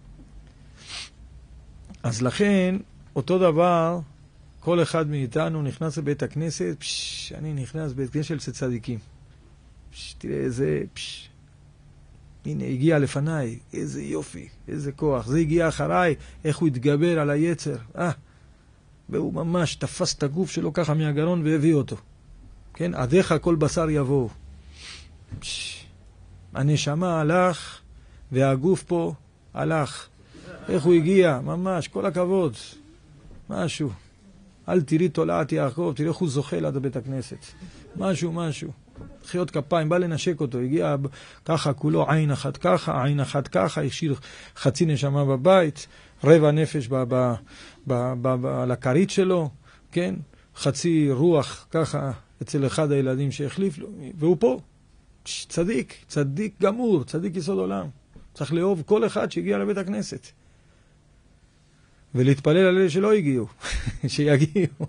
אז לכן, אותו דבר, כל אחד מאיתנו נכנס לבית הכנסת, אני נכנס לבית הכנסת של צדיקים. תראה איזה, הנה, הגיע לפניי, איזה יופי, איזה כוח. זה הגיע אחריי, איך הוא התגבר על היצר. והוא ממש תפס את הגוף שלו ככה מהגרון והביא אותו. כן, עדיך כל בשר יבוא. הנשמה הלך, והגוף פה הלך. איך הוא הגיע? ממש, כל הכבוד. משהו. אל תראי תולעת יעקב, תראי איך הוא זוכל עד בית הכנסת. משהו. חיות כפיים, בא לנשק אותו, הגיע ככה, כולו עין אחת ככה, השאיר חצי נשמה בבית, רבע נפש על הכרית שלו, כן? חצי רוח ככה אצל אחד הילדים שהחליף לו, והוא פה. צדיק גמור, צדיק יסוד עולם. צריך לאהוב כל אחד שהגיע לבית הכנסת. ולהתפלל על אלה שלא הגיעו, שיגיעו.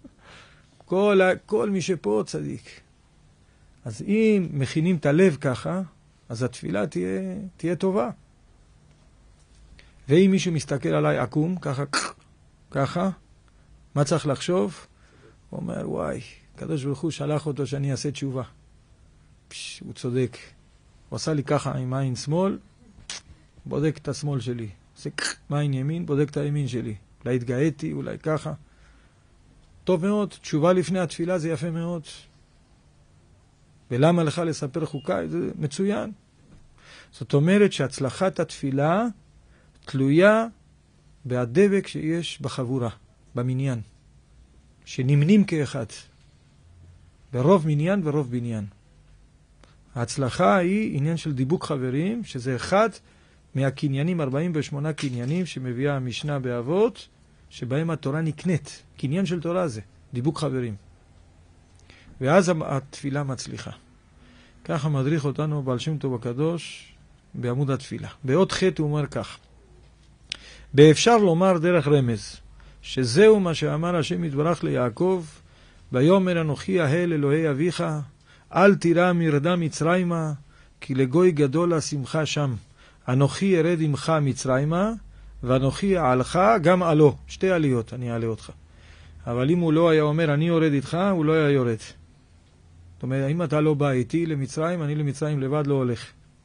כל מי שפה צדיק. אז אם מכינים את הלב ככה, אז התפילה תהיה טובה. ואם מישהו מסתכל עליי עקום, ככה, מה צריך לחשוב? הוא אומר, וואי, הקדוש ברוך הוא שלח אותו שאני אעשה תשובה. הוא צודק. הוא עשה לי ככה עם עין שמאל, בודק את השמאל שלי. עושה מעין ימין, בודק את הימין שלי. אולי התגאיתי, אולי ככה. טוב מאוד, תשובה לפני התפילה זה יפה מאוד. ולמה לך לספר חוקה? זה מצוין. זאת אומרת שהצלחת התפילה תלויה בהדבק שיש בחבורה, במניין. שנמנים כאחד. ברוב מניין ורוב בניין. ההצלחה היא עניין של דיבוק חברים, שזה אחד מהקניינים, 48 קניינים שמביאה המשנה באבות, שבהם התורה נקנית. קניין של תורה זה, דיבוק חברים. ואז התפילה מצליחה. ככה מדריך אותנו בעל שם טוב הקדוש בעמוד התפילה. בעוד חטא הוא אומר כך. באפשר לומר דרך רמז, שזהו מה שאמר השם יתברך ליעקב, ויאמר אנוכי האל אלוהי אביך, אל תירא מרדה מצרימה, כי לגוי גדול השמחה שם. אנוכי ארד עמך מצרימה, ואנוכי אעלך גם עלו. שתי עליות, אני אעלה אותך. אבל אם הוא לא היה אומר, אני יורד איתך, הוא לא היה יורד. זאת אומרת, אם אתה לא בא איתי למצרים, אני למצרים לבד לא הולך.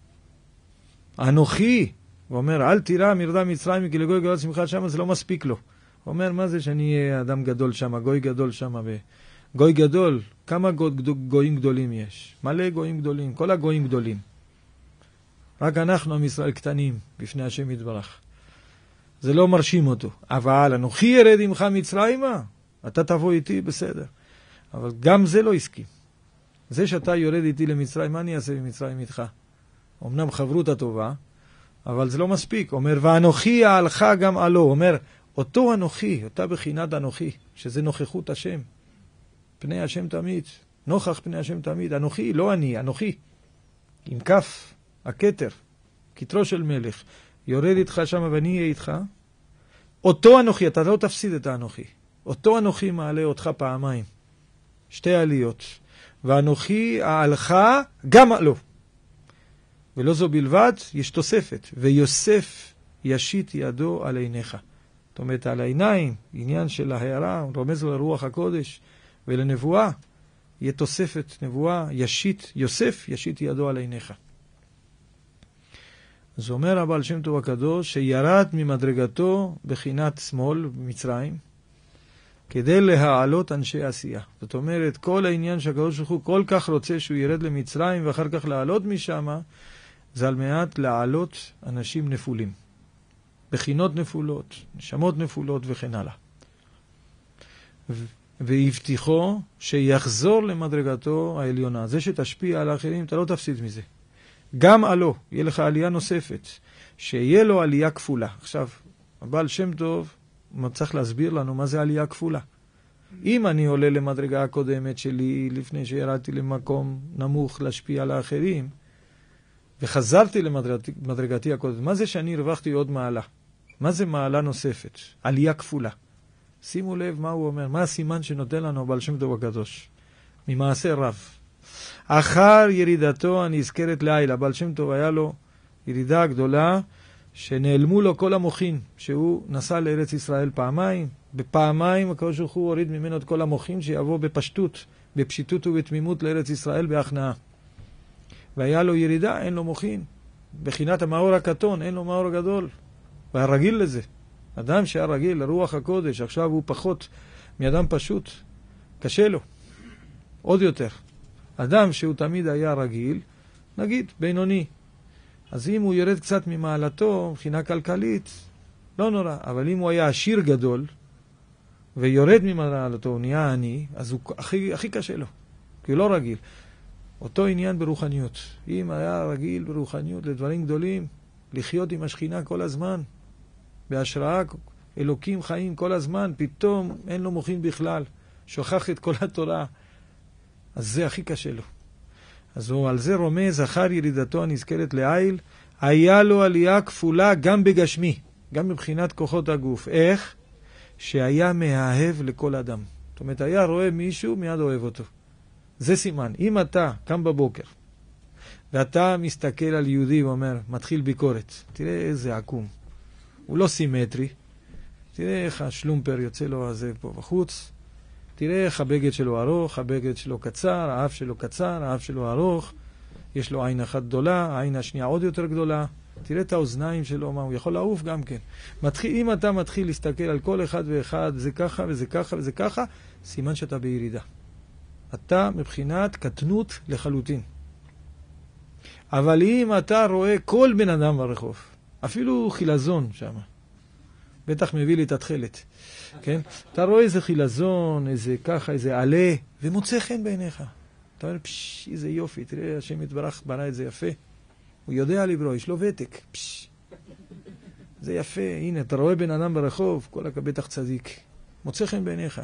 אנוכי, הוא אומר, אל תירא מרדה מצרים, כי לגוי גדול שמחה שם, זה לא מספיק לו. הוא אומר, מה זה שאני אהיה אדם גדול שם, גוי גדול שם, גוי גדול, כמה גויים גדולים יש? מלא גויים גדולים, כל הגויים גדולים. רק אנחנו עם ישראל קטנים, בפני השם יתברך. זה לא מרשים אותו. אבל אנוכי ירד עמך מצרימה, אתה תבוא איתי בסדר. אבל גם זה לא הסכים. זה שאתה יורד איתי למצרים, מה אני אעשה במצרים איתך? אמנם חברות הטובה, אבל זה לא מספיק. אומר, ואנוכי אעלך גם עלו. אומר, אותו אנוכי, אותה בחינת אנוכי, שזה נוכחות השם. פני השם תמיד. נוכח פני השם תמיד. אנוכי, לא אני, אנוכי. עם כף, הכתר, כתרו של מלך. יורד איתך שם ואני אהיה איתך. אותו אנוכי, אתה לא תפסיד את האנוכי. אותו אנוכי מעלה אותך פעמיים. שתי עליות. ואנוכי אעלך גם עלו. ולא זו בלבד, יש תוספת. ויוסף ישית ידו על עיניך. זאת אומרת, על העיניים, עניין של ההערה, רומז לרוח הקודש ולנבואה, יהיה תוספת נבואה, יוסף ישית ידו על עיניך. אז אומר הבעל שם טוב הקדוש, שירד ממדרגתו בחינת שמאל במצרים, כדי להעלות אנשי עשייה. זאת אומרת, כל העניין שהקדוש ברוך הוא כל כך רוצה שהוא ירד למצרים ואחר כך לעלות משם, זה על מנת להעלות אנשים נפולים. בחינות נפולות, נשמות נפולות וכן הלאה. והבטיחו שיחזור למדרגתו העליונה. זה שתשפיע על האחרים, אתה לא תפסיד מזה. גם עלו, יהיה לך עלייה נוספת, שיהיה לו עלייה כפולה. עכשיו, הבעל שם טוב צריך להסביר לנו מה זה עלייה כפולה. אם אני עולה למדרגה הקודמת שלי, לפני שירדתי למקום נמוך להשפיע על האחרים, וחזרתי למדרגתי הקודמת, מה זה שאני הרווחתי עוד מעלה? מה זה מעלה נוספת? עלייה כפולה. שימו לב מה הוא אומר, מה הסימן שנותן לנו הבעל שם טוב הקדוש. ממעשה רב. אחר ירידתו הנזכרת לעיל, הבעל שם טוב היה לו ירידה גדולה, שנעלמו לו כל המוחין, שהוא נסע לארץ ישראל פעמיים, בפעמיים הקדוש ברוך הוא הוריד ממנו את כל המוחין, שיבוא בפשטות, בפשיטות ובתמימות לארץ ישראל בהכנעה. והיה לו ירידה, אין לו מוחין. בחינת המאור הקטון, אין לו מאור גדול. והיה רגיל לזה. אדם שהיה רגיל לרוח הקודש, עכשיו הוא פחות מאדם פשוט, קשה לו. עוד יותר. אדם שהוא תמיד היה רגיל, נגיד, בינוני. אז אם הוא ירד קצת ממעלתו, מבחינה כלכלית, לא נורא. אבל אם הוא היה עשיר גדול, ויורד ממעלתו, הוא נהיה עני, אז הוא הכי קשה לו. כי הוא לא רגיל. אותו עניין ברוחניות. אם היה רגיל ברוחניות לדברים גדולים, לחיות עם השכינה כל הזמן, בהשראה, אלוקים חיים כל הזמן, פתאום אין לו מוחין בכלל, שוכח את כל התורה, אז זה הכי קשה לו. אז הוא על זה רומז, אחר ירידתו הנזכרת לעיל, היה לו עלייה כפולה גם בגשמי, גם מבחינת כוחות הגוף. איך? שהיה מאהב לכל אדם. זאת אומרת, היה רואה מישהו, מיד אוהב אותו. זה סימן. אם אתה קם בבוקר, ואתה מסתכל על יהודי ואומר, מתחיל ביקורת, תראה איזה עקום. הוא לא סימטרי. תראה איך השלומפר יוצא לו הזה פה בחוץ. תראה איך הבגד שלו ארוך, הבגד שלו קצר, האף שלו קצר, האף שלו ארוך. יש לו עין אחת גדולה, העין השנייה עוד יותר גדולה. תראה את האוזניים שלו, מה הוא יכול לעוף גם כן. אם אתה מתחיל להסתכל על כל אחד ואחד, זה ככה וזה ככה וזה ככה, סימן שאתה בירידה. אתה מבחינת קטנות לחלוטין. אבל אם אתה רואה כל בן אדם ברחוב, אפילו חילזון שם, בטח מביא לי את התחלת, כן? אתה רואה איזה חילזון, איזה ככה, איזה עלה, ומוצא חן בעיניך. אתה אומר, פש, איזה יופי, תראה, השם יתברך ברא את זה יפה. הוא יודע לברוא, יש לו ותק. פש. זה יפה, הנה, אתה רואה בן אדם ברחוב, כל בטח צדיק. מוצא חן בעיניך.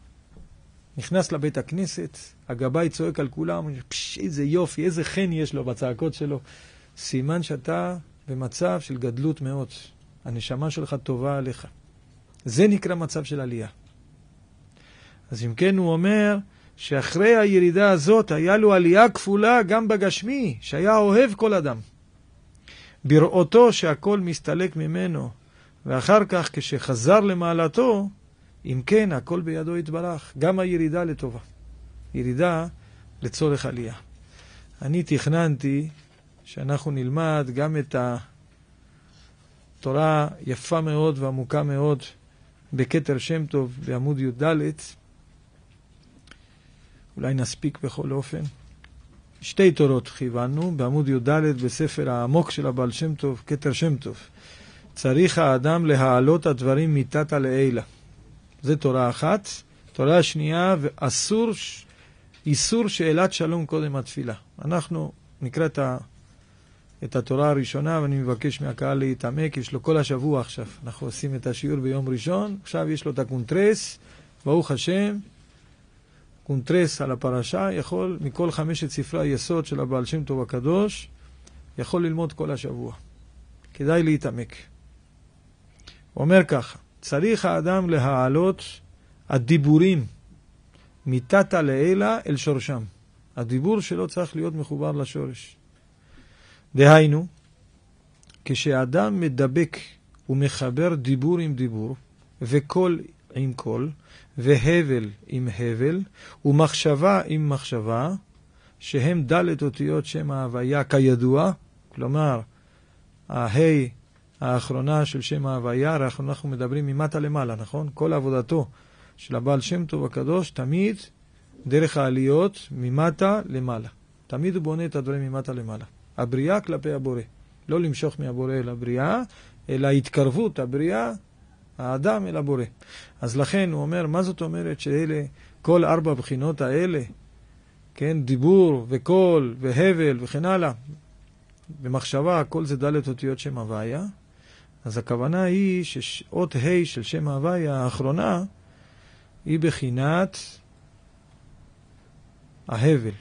נכנס לבית הכנסת, הגבאי צועק על כולם, פש, איזה יופי, איזה חן יש לו בצעקות שלו. סימן שאתה במצב של גדלות מאוד. הנשמה שלך טובה עליך. זה נקרא מצב של עלייה. אז אם כן הוא אומר שאחרי הירידה הזאת היה לו עלייה כפולה גם בגשמי, שהיה אוהב כל אדם. בראותו שהכל מסתלק ממנו, ואחר כך כשחזר למעלתו, אם כן הכל בידו יתברך. גם הירידה לטובה. ירידה לצורך עלייה. אני תכננתי שאנחנו נלמד גם את התורה יפה מאוד ועמוקה מאוד בכתר שם טוב בעמוד י"ד. אולי נספיק בכל אופן. שתי תורות כיוונו בעמוד י"ד בספר העמוק של הבעל שם טוב, כתר שם טוב. צריך האדם להעלות הדברים מתתא לעילא. זה תורה אחת. תורה השנייה, איסור שאלת שלום קודם התפילה. אנחנו נקרא את התורה הראשונה, ואני מבקש מהקהל להתעמק. יש לו כל השבוע עכשיו. אנחנו עושים את השיעור ביום ראשון. עכשיו יש לו את הקונטרס, ברוך השם. קונטרס על הפרשה, יכול מכל 5 ספרי היסוד של הבעל שם טוב הקדוש, יכול ללמוד כל השבוע. כדאי להתעמק. הוא אומר ככה, צריך האדם להעלות הדיבורים מתתא לעילא אל שורשם. הדיבור שלו צריך להיות מחובר לשורש. דהיינו, כשאדם מדבק ומחבר דיבור עם דיבור, וקול עם קול, והבל עם הבל, ומחשבה עם מחשבה, שהם ד' אותיות שם ההוויה כידוע, כלומר, ההי האחרונה של שם ההוויה, אנחנו מדברים ממטה למעלה, נכון? כל עבודתו של הבעל שם טוב הקדוש, תמיד דרך העליות ממטה למעלה. תמיד הוא בונה את הדברים ממטה למעלה. הבריאה כלפי הבורא. לא למשוך מהבורא אל הבריאה, אלא התקרבות הבריאה, האדם אל הבורא. אז לכן הוא אומר, מה זאת אומרת שאלה, כל 4 בחינות האלה, כן, דיבור וקול והבל וכן הלאה, במחשבה, כל זה ד' אותיות שם הוויה. אז הכוונה היא שאות ה' של שם הוויה האחרונה, היא בחינת ההבל.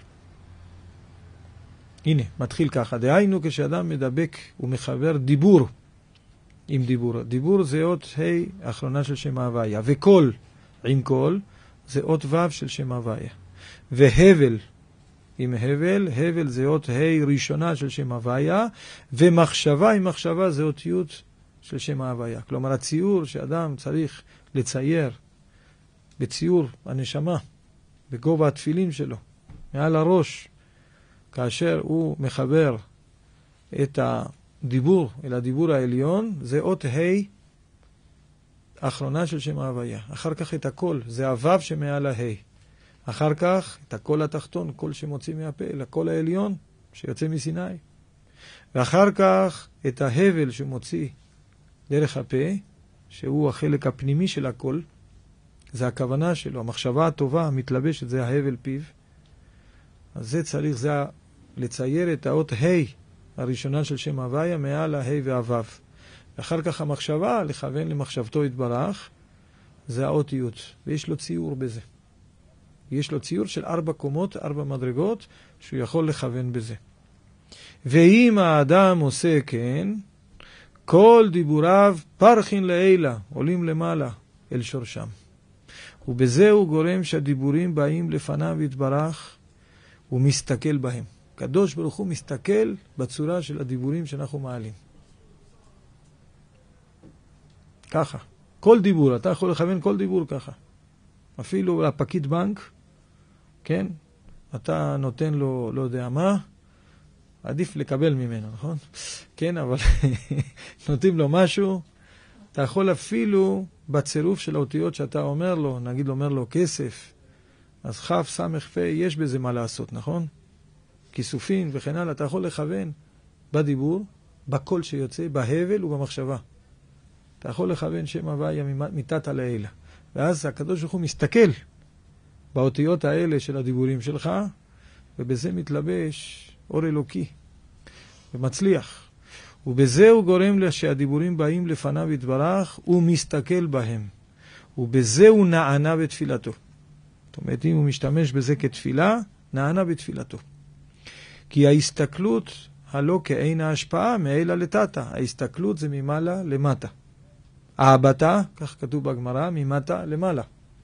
הנה, מתחיל ככה. דהיינו כשאדם מדבק ומחבר דיבור עם דיבור. דיבור זה אות ה' האחרונה של שם הוויה. וקול עם קול זה אות ו' של שם הוויה. והבל עם הבל, הבל זה אות ה' ראשונה של שם הוויה. ומחשבה עם מחשבה זה אות י' של שם ההוויה. כלומר, הציור שאדם צריך לצייר בציור הנשמה, בגובה התפילין שלו, מעל הראש, כאשר הוא מחבר את הדיבור אל הדיבור העליון, זה אות ה' האחרונה של שם ההוויה. אחר כך את הקול, זה הו' שמעל ה'. אחר כך את הקול התחתון, קול שמוציא מהפה, לקול העליון שיוצא מסיני. ואחר כך את ההבל שמוציא דרך הפה, שהוא החלק הפנימי של הקול, זה הכוונה שלו, המחשבה הטובה המתלבשת, זה ההבל פיו. אז זה צריך, זה לצייר את האות ה' הראשונה של שם הוויה מעל ה' והו'. ואחר כך המחשבה, לכוון למחשבתו יתברך, זה האות י', ויש לו ציור בזה. יש לו ציור של 4 קומות, 4 מדרגות, שהוא יכול לכוון בזה. ואם האדם עושה כן, כל דיבוריו פרחין לעילה, עולים למעלה אל שורשם. ובזה הוא גורם שהדיבורים באים לפניו יתברך, הוא מסתכל בהם. קדוש ברוך הוא מסתכל בצורה של הדיבורים שאנחנו מעלים. ככה. כל דיבור, אתה יכול לכוון כל דיבור ככה. אפילו לפקיד בנק, כן? אתה נותן לו, לא יודע מה, עדיף לקבל ממנו, נכון? כן, אבל נותנים לו משהו, אתה יכול אפילו בצירוף של האותיות שאתה אומר לו, נגיד אומר לו כסף, אז חף, סמך, פה, יש בזה מה לעשות, נכון? כיסופים וכן הלאה, אתה יכול לכוון בדיבור, בקול שיוצא, בהבל ובמחשבה. אתה יכול לכוון שם הוויה מתת לעילה. ואז הקדוש ברוך הוא מסתכל באותיות האלה של הדיבורים שלך, ובזה מתלבש אור אלוקי, ומצליח. ובזה הוא גורם שהדיבורים באים לפניו יתברך, הוא מסתכל בהם. ובזה הוא נענה בתפילתו. זאת אומרת, אם הוא משתמש בזה כתפילה, נענה בתפילתו. כי ההסתכלות הלא כאין ההשפעה מעילה לטאטה. ההסתכלות זה ממעלה למטה. ההבטה, כך כתוב בגמרא, ממטה למעלה.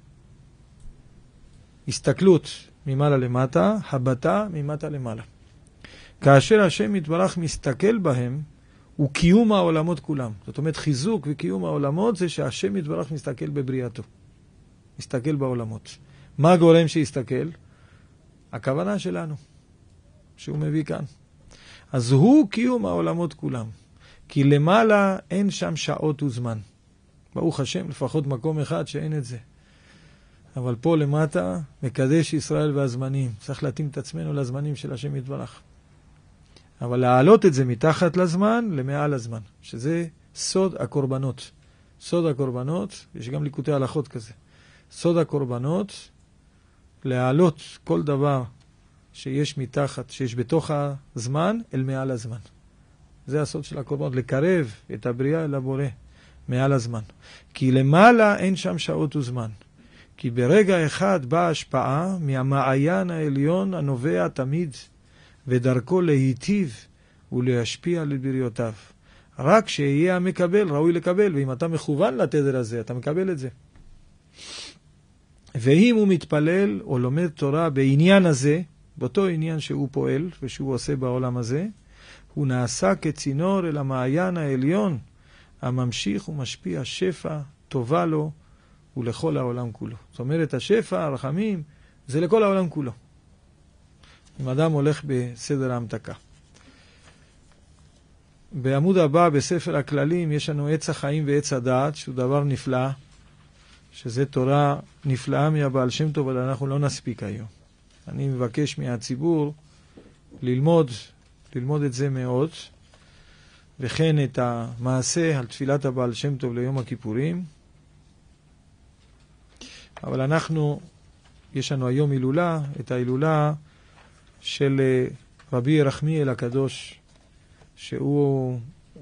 הסתכלות ממעלה למטה, הבטה ממטה למעלה. כאשר השם יתברך מסתכל בהם, הוא קיום העולמות כולם. זאת אומרת, חיזוק וקיום העולמות זה שהשם יתברך מסתכל בבריאתו. מסתכל בעולמות. מה גורם שיסתכל? הכוונה שלנו, שהוא מביא כאן. אז הוא קיום העולמות כולם. כי למעלה אין שם שעות וזמן. ברוך השם, לפחות מקום אחד שאין את זה. אבל פה למטה, מקדש ישראל והזמנים. צריך להתאים את עצמנו לזמנים של השם יתברך. אבל להעלות את זה מתחת לזמן, למעל הזמן. שזה סוד הקורבנות. סוד הקורבנות, יש גם ליקוטי הלכות כזה. סוד הקורבנות, להעלות כל דבר שיש מתחת, שיש בתוך הזמן, אל מעל הזמן. זה הסוד של הקורבנות, לקרב את הבריאה אל הבורא, מעל הזמן. כי למעלה אין שם שעות וזמן. כי ברגע אחד באה השפעה מהמעיין העליון הנובע תמיד, ודרכו להיטיב ולהשפיע על בריאותיו. רק שיהיה המקבל, ראוי לקבל, ואם אתה מכוון לתדר הזה, אתה מקבל את זה. ואם הוא מתפלל או לומד תורה בעניין הזה, באותו עניין שהוא פועל ושהוא עושה בעולם הזה, הוא נעשה כצינור אל המעיין העליון, הממשיך ומשפיע שפע, טובה לו ולכל העולם כולו. זאת אומרת, השפע, הרחמים, זה לכל העולם כולו. אם אדם הולך בסדר ההמתקה. בעמוד הבא בספר הכללים יש לנו עץ החיים ועץ הדעת, שהוא דבר נפלא, שזה תורה נפלאה מהבעל שם טוב, אבל אנחנו לא נספיק היום. אני מבקש מהציבור ללמוד את זה מאוד, וכן את המעשה על תפילת הבעל שם טוב ליום הכיפורים. אבל יש לנו היום הילולה, את ההילולה של רבי ירחמיאל הקדוש, שהוא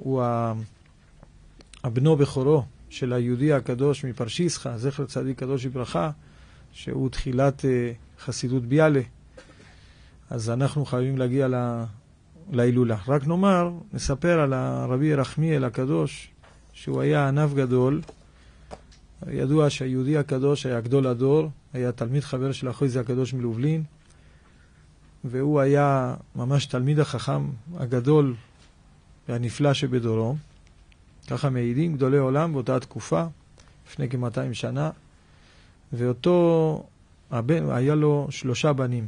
הבנו בכורו של היהודי הקדוש מפרשיסחה, זכר צדיק קדוש לברכה, שהוא תחילת חסידות ביאלה. אז אנחנו חייבים להגיע להילולה. רק נספר על הרבי ירחמיאל הקדוש, שהוא היה ענב גדול. ידוע שהיהודי הקדוש היה גדול הדור, היה תלמיד חבר של החויזה הקדוש מלובלין, והוא היה ממש תלמיד החכם הגדול והנפלא שבדורו. ככה מעידים גדולי עולם באותה תקופה, לפני כ-200 שנה. ואותו היה לו 3 בנים.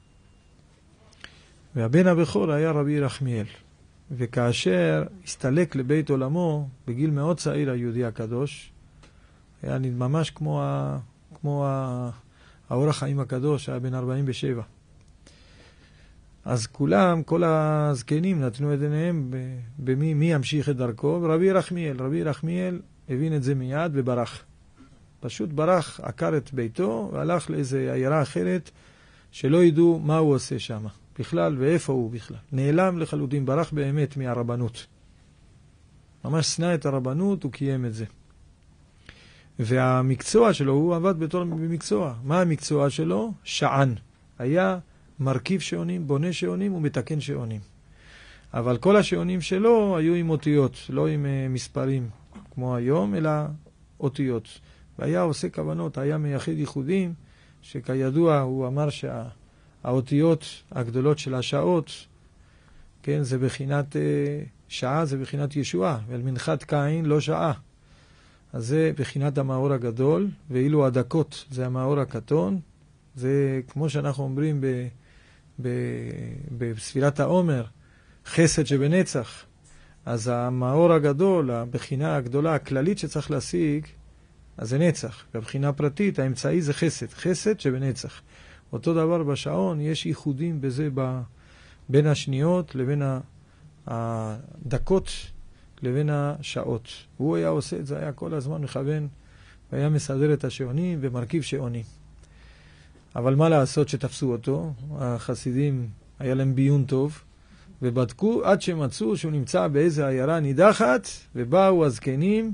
והבן הבכור היה רבי ירחמיאל. וכאשר הסתלק לבית עולמו, בגיל מאוד צעיר היהודי הקדוש, היה ממש כמו האור החיים הקדוש, היה בן 47. אז כל הזקנים נתנו את עיניהם מי ימשיך את דרכו, ורבי ירחמיאל הבין את זה מיד וברח. פשוט ברח, עקר את ביתו, והלך לאיזו עיירה אחרת, שלא ידעו מה הוא עושה שם, בכלל, ואיפה הוא בכלל. נעלם לחלוטין, ברח באמת מהרבנות. ממש שנא את הרבנות, הוא קיים את זה. והמקצוע שלו, הוא עבד במקצוע. מה המקצוע שלו? שען. היה מרכיב שעונים, בונה שעונים ומתקן שעונים. אבל כל השעונים שלו היו עם אותיות, לא עם מספרים כמו היום, אלא אותיות. והיה עושה כוונות, היה מייחד ייחודים, שכידוע הוא אמר שהאותיות הגדולות של השעות, כן, זה בחינת שעה, זה בחינת ישועה, ועל מנחת קין לא שעה. אז זה בחינת המאור הגדול, ואילו הדקות זה המאור הקטון. זה כמו שאנחנו אומרים בספירת העומר, חסד שבנצח. אז המאור הגדול, הבחינה הגדולה, הכללית שצריך להשיג, אז זה נצח. בבחינה הפרטית, האמצעי זה חסד, חסד שבנצח. אותו דבר בשעון, יש ייחודים בזה בין השניות לבין הדקות לבין השעות. הוא היה עושה את זה, היה כל הזמן מכוון, והיה מסדר את השעונים ומרכיב שעונים. אבל מה לעשות שתפסו אותו? החסידים, היה להם ביון טוב, ובדקו עד שמצאו שהוא נמצא באיזה עיירה נידחת, ובאו הזקנים,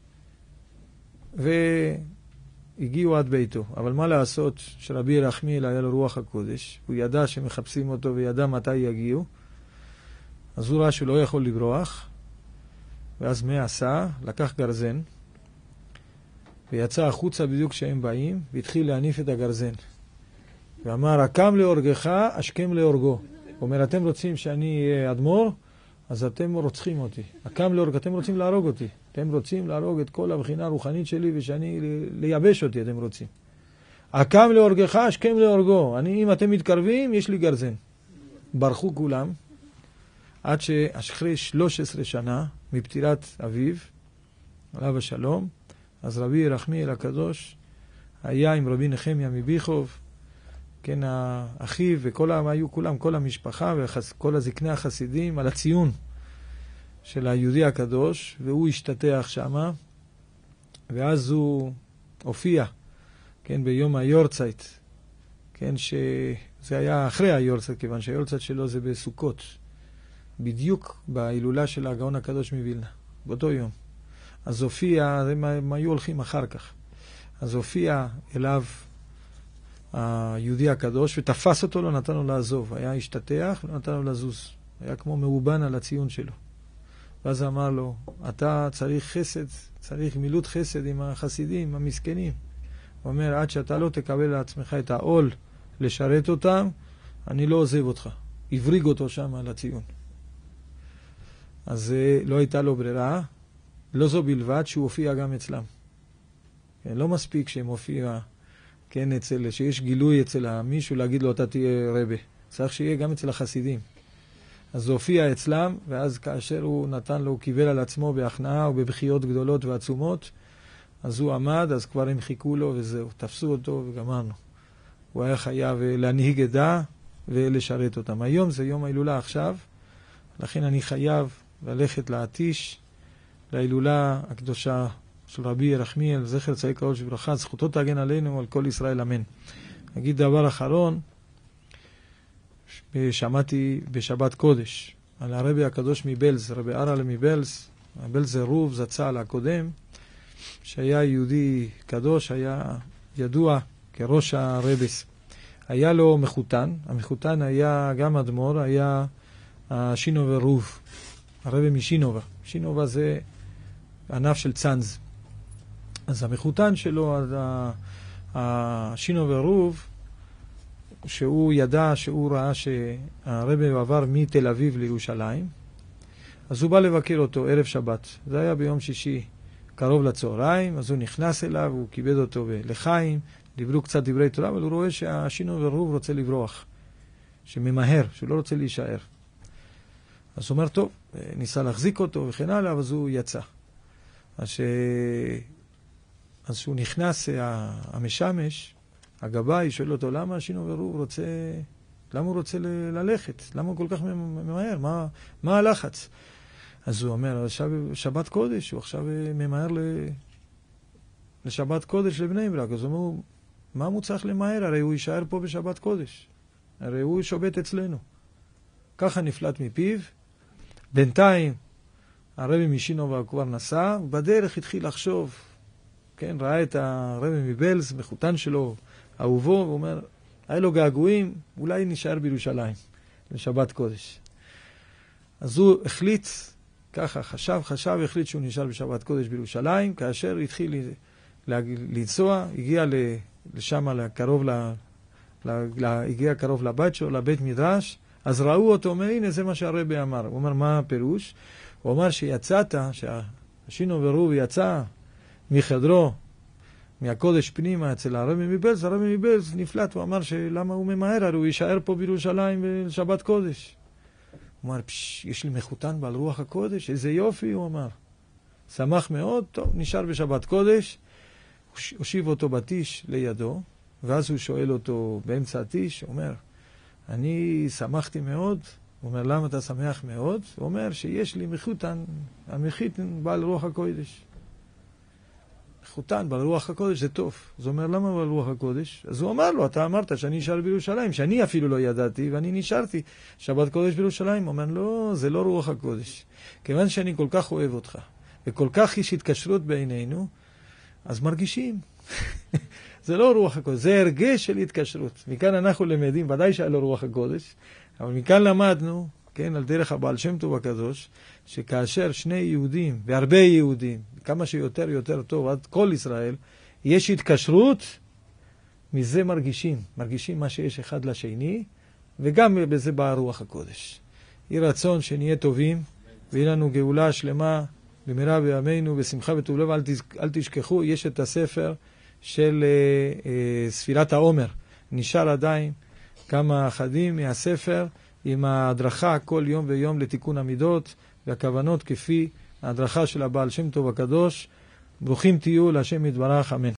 והגיעו עד ביתו. אבל מה לעשות שרבי ירחמיאל היה לו רוח הקודש, הוא ידע שמחפשים אותו וידע מתי יגיעו, אז הוא ראה שהוא לא יכול לברוח, ואז מה עשה? לקח גרזן, ויצא החוצה בדיוק כשהם באים, והתחיל להניף את הגרזן. ואמר, הקם להורגך, השכם להורגו. הוא אומר, אתם רוצים שאני אהיה אדמו"ר, אז אתם רוצחים אותי. הקם להורג, אתם רוצים להרוג אותי. אתם רוצים להרוג את כל הבחינה הרוחנית שלי, ושאני לייבש אותי, אתם רוצים. הקם להורגך, השכם להורגו. אם אתם מתקרבים, יש לי גרזן. ברחו כולם, עד שאחרי 13 שנה, מפטירת אביו, עליו השלום, אז רבי ירחמיאל הקדוש היה עם רבי נחמיה מביחוב, כן, האחיו, היו כולם, כל המשפחה וכל הזקני החסידים על הציון של היהודי הקדוש, והוא השתתח שמה, ואז הוא הופיע, כן, ביום היורצייט, כן, שזה היה אחרי היורצייט, כיוון שהיורצייט שלו זה בסוכות, בדיוק בהילולה של הגאון הקדוש מווילנה, באותו יום. אז הופיע, הם היו הולכים אחר כך, אז הופיע אליו היהודי הקדוש, ותפס אותו, לא נתן לו לעזוב. היה השתתח, לא נתן לו לזוז. היה כמו מאובן על הציון שלו. ואז אמר לו, אתה צריך חסד, צריך מילות חסד עם החסידים, המסכנים. הוא אומר, עד שאתה לא תקבל לעצמך את העול לשרת אותם, אני לא עוזב אותך. הבריג אותו שם על הציון. אז לא הייתה לו ברירה, לא זו בלבד שהוא הופיע גם אצלם. לא מספיק שהם הופיע, כן, שיש גילוי אצל מישהו להגיד לו, אתה תהיה רבה. צריך שיהיה גם אצל החסידים. אז הוא הופיע אצלם, ואז כאשר הוא נתן לו, הוא קיבל על עצמו בהכנעה ובבחיות גדולות ועצומות, אז הוא עמד, אז כבר הם חיכו לו וזהו, תפסו אותו וגמרנו. הוא היה חייב להנהיג עדה ולשרת אותם. היום זה יום ההילולה עכשיו, לכן אני חייב ללכת להתיש להילולה הקדושה של רבי ירחמיאל, זכר צדיק קדוש לברכה, זכותו תגן עלינו, על כל ישראל, אמן. אגיד דבר אחרון, שמעתי בשבת קודש על הרבי הקדוש מבלז, רבי ארלה מבלז, הבלז רוב זצ"ל הקודם, שהיה יהודי קדוש, היה ידוע כראש הרבס. היה לו מחותן, המחותן היה גם אדמו"ר, היה שינובר רוב, הרבי משינובה. שינובה זה ענף של צנז. אז המחותן שלו, השינובר רוב, שהוא ידע, שהוא ראה שהרבי עבר מתל אביב לירושלים, אז הוא בא לבקר אותו ערב שבת. זה היה ביום שישי קרוב לצהריים, אז הוא נכנס אליו, הוא כיבד אותו לחיים, דיברו קצת דברי תורה, אבל הוא רואה שהשינובר רוב רוצה לברוח, שממהר, שהוא לא רוצה להישאר. אז הוא אומר, טוב, ניסה להחזיק אותו וכן הלאה, אז הוא יצא. אז שהוא נכנס, המשמש, הגבאי שואל אותו, למה השינובר רוב רוצה, למה הוא רוצה ללכת? למה הוא כל כך ממהר? מה הלחץ? אז הוא אומר, שבת קודש, הוא עכשיו ממהר לשבת קודש לבני ברק. אז הוא אומר, מה הוא צריך למהר? הרי הוא יישאר פה בשבת קודש. הרי הוא שובת אצלנו. ככה נפלט מפיו. בינתיים, הרבי משינובה כבר נסע, בדרך התחיל לחשוב, כן, ראה את הרבי מבלז, מחותן שלו, אהובו, הוא אומר, היה לו געגועים, אולי נשאר בירושלים, לשבת קודש. אז הוא החליט, ככה חשב, החליט שהוא נשאר בשבת קודש בירושלים, כאשר התחיל לנסוע, הגיע לשם, הגיע קרוב לבית שלו, לבית מדרש, אז ראו אותו, אומר, הנה זה מה שהרבי אמר. הוא אומר, מה הפירוש? הוא אומר שיצאת, שהשינובר רוב יצא מחדרו, מהקודש פנימה אצל הרבי מבלז, הרבי מבלז נפלט, הוא אמר שלמה הוא ממהר, הרי הוא יישאר פה בירושלים בשבת קודש. הוא אמר, יש לי מחותן בעל רוח הקודש, איזה יופי, הוא אמר. שמח מאוד, טוב, נשאר בשבת קודש, הושיב אותו בתיש לידו, ואז הוא שואל אותו באמצע התיש, הוא אומר, אני שמחתי מאוד. הוא אומר, למה אתה שמח מאוד? הוא אומר שיש לי מחותן, המחותן בעל רוח הקודש. מחותן בעל רוח הקודש זה טוב. אז הוא אומר, למה בעל רוח הקודש? אז הוא אמר לו, אתה אמרת שאני נשאר בירושלים, שאני אפילו לא ידעתי, ואני נשארתי שבת קודש בירושלים. הוא אומר, לא, זה לא רוח הקודש. כיוון שאני כל כך אוהב אותך, וכל כך יש התקשרות בינינו, אז מרגישים. זה לא רוח הקודש, זה הרגש של התקשרות. מכאן אנחנו למדים, ודאי שהיה לו רוח הקודש, אבל מכאן למדנו, כן, על דרך הבעל שם טוב הקדוש, שכאשר שני יהודים, והרבה יהודים, כמה שיותר יותר טוב, עד כל ישראל, יש התקשרות, מזה מרגישים מה שיש אחד לשני, וגם בזה באה רוח הקודש. יהי רצון שנהיה טובים, ויהיה לנו גאולה שלמה, במהרה בימינו, בשמחה וטוב לב. אל תשכחו, יש את הספר של ספירת העומר. נשאר עדיין כמה אחדים מהספר, עם ההדרכה כל יום ויום לתיקון המידות, והכוונות כפי ההדרכה של הבעל שם טוב הקדוש. ברוכים תהיו להשם יתברך, אמן.